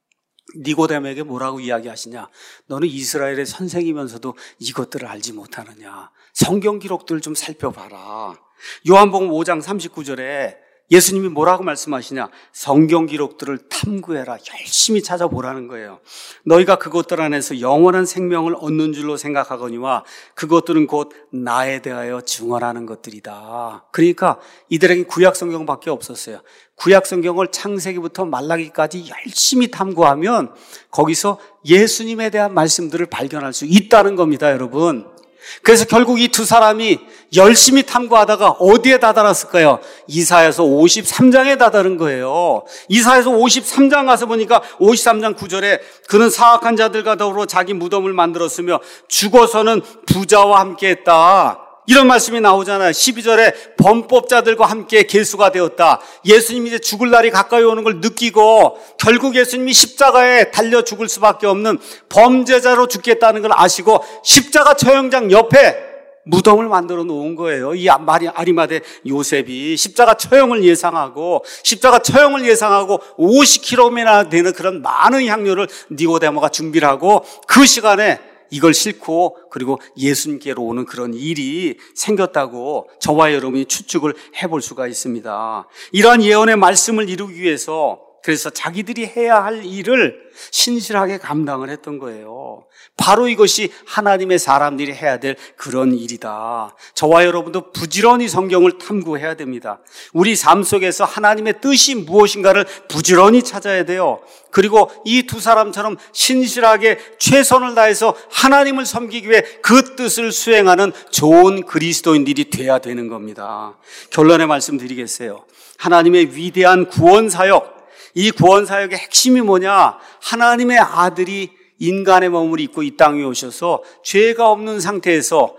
[SPEAKER 1] 니고데모에게 뭐라고 이야기하시냐? 너는 이스라엘의 선생이면서도 이것들을 알지 못하느냐? 성경 기록들을 좀 살펴봐라. 요한복음 5장 39절에 예수님이 뭐라고 말씀하시냐? 성경 기록들을 탐구해라. 열심히 찾아보라는 거예요. 너희가 그것들 안에서 영원한 생명을 얻는 줄로 생각하거니와 그것들은 곧 나에 대하여 증언하는 것들이다. 그러니까 이들에게 구약 성경밖에 없었어요. 구약 성경을 창세기부터 말라기까지 열심히 탐구하면 거기서 예수님에 대한 말씀들을 발견할 수 있다는 겁니다, 여러분. 그래서 결국 이 두 사람이 열심히 탐구하다가 어디에 다다랐을까요? 이사야서 53장에 다다른 거예요. 이사야서 53장 가서 보니까 53장 9절에 그는 사악한 자들과 더불어 자기 무덤을 만들었으며 죽어서는 부자와 함께했다. 이런 말씀이 나오잖아요. 12절에 범법자들과 함께 계수가 되었다. 예수님이 이제 죽을 날이 가까이 오는 걸 느끼고 결국 예수님이 십자가에 달려 죽을 수밖에 없는 범죄자로 죽겠다는 걸 아시고 십자가 처형장 옆에 무덤을 만들어 놓은 거예요. 이 아리마대 요셉이 십자가 처형을 예상하고 50kg이나 되는 그런 많은 향료를 니고데모가 준비를 하고 그 시간에 이걸 싣고 그리고 예수님께로 오는 그런 일이 생겼다고 저와 여러분이 추측을 해볼 수가 있습니다. 이러한 예언의 말씀을 이루기 위해서 그래서 자기들이 해야 할 일을 신실하게 감당을 했던 거예요. 바로 이것이 하나님의 사람들이 해야 될 그런 일이다. 저와 여러분도 부지런히 성경을 탐구해야 됩니다. 우리 삶 속에서 하나님의 뜻이 무엇인가를 부지런히 찾아야 돼요. 그리고 이 두 사람처럼 신실하게 최선을 다해서 하나님을 섬기기 위해 그 뜻을 수행하는 좋은 그리스도인들이 돼야 되는 겁니다. 결론의 말씀 드리겠어요. 하나님의 위대한 구원사역, 이 구원사역의 핵심이 뭐냐? 하나님의 아들이 인간의 몸을 입고 이 땅에 오셔서 죄가 없는 상태에서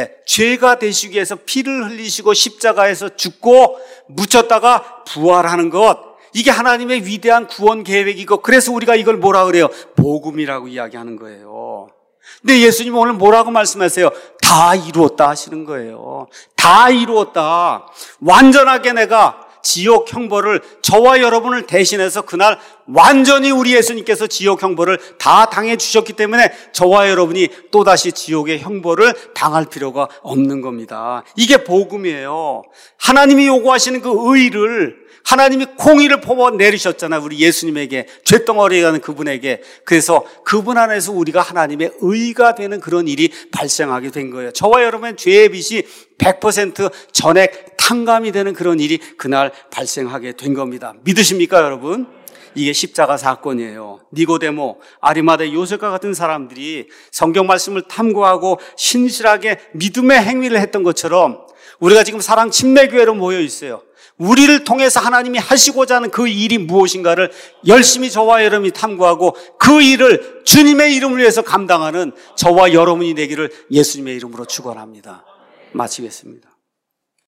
[SPEAKER 1] 죄가 되시기 위해서 피를 흘리시고 십자가에서 죽고 묻혔다가 부활하는 것, 이게 하나님의 위대한 구원 계획이고 그래서 우리가 이걸 뭐라 그래요? 복음이라고 이야기하는 거예요. 근데 예수님은 오늘 뭐라고 말씀하세요? 다 이루었다 하시는 거예요. 다 이루었다. 완전하게 내가 지옥 형벌을 저와 여러분을 대신해서 그날 완전히 우리 예수님께서 지옥 형벌을 다 당해 주셨기 때문에 저와 여러분이 또다시 지옥의 형벌을 당할 필요가 없는 겁니다. 이게 복음이에요. 하나님이 요구하시는 그 의를 하나님이 공의를 뽑아 내리셨잖아요. 우리 예수님에게, 쇳덩어리에 가는 그분에게. 그래서 그분 안에서 우리가 하나님의 의가 되는 그런 일이 발생하게 된 거예요. 저와 여러분의 죄의 빚이 100% 전액 탕감이 되는 그런 일이 그날 발생하게 된 겁니다. 믿으십니까, 여러분? 이게 십자가 사건이에요. 니고데모, 아리마대 요셉과 같은 사람들이 성경 말씀을 탐구하고 신실하게 믿음의 행위를 했던 것처럼 우리가 지금 사랑 침례교회로 모여 있어요. 우리를 통해서 하나님이 하시고자 하는 그 일이 무엇인가를 열심히 저와 여러분이 탐구하고 그 일을 주님의 이름을 위해서 감당하는 저와 여러분이 되기를 예수님의 이름으로 축원합니다. 마치겠습니다.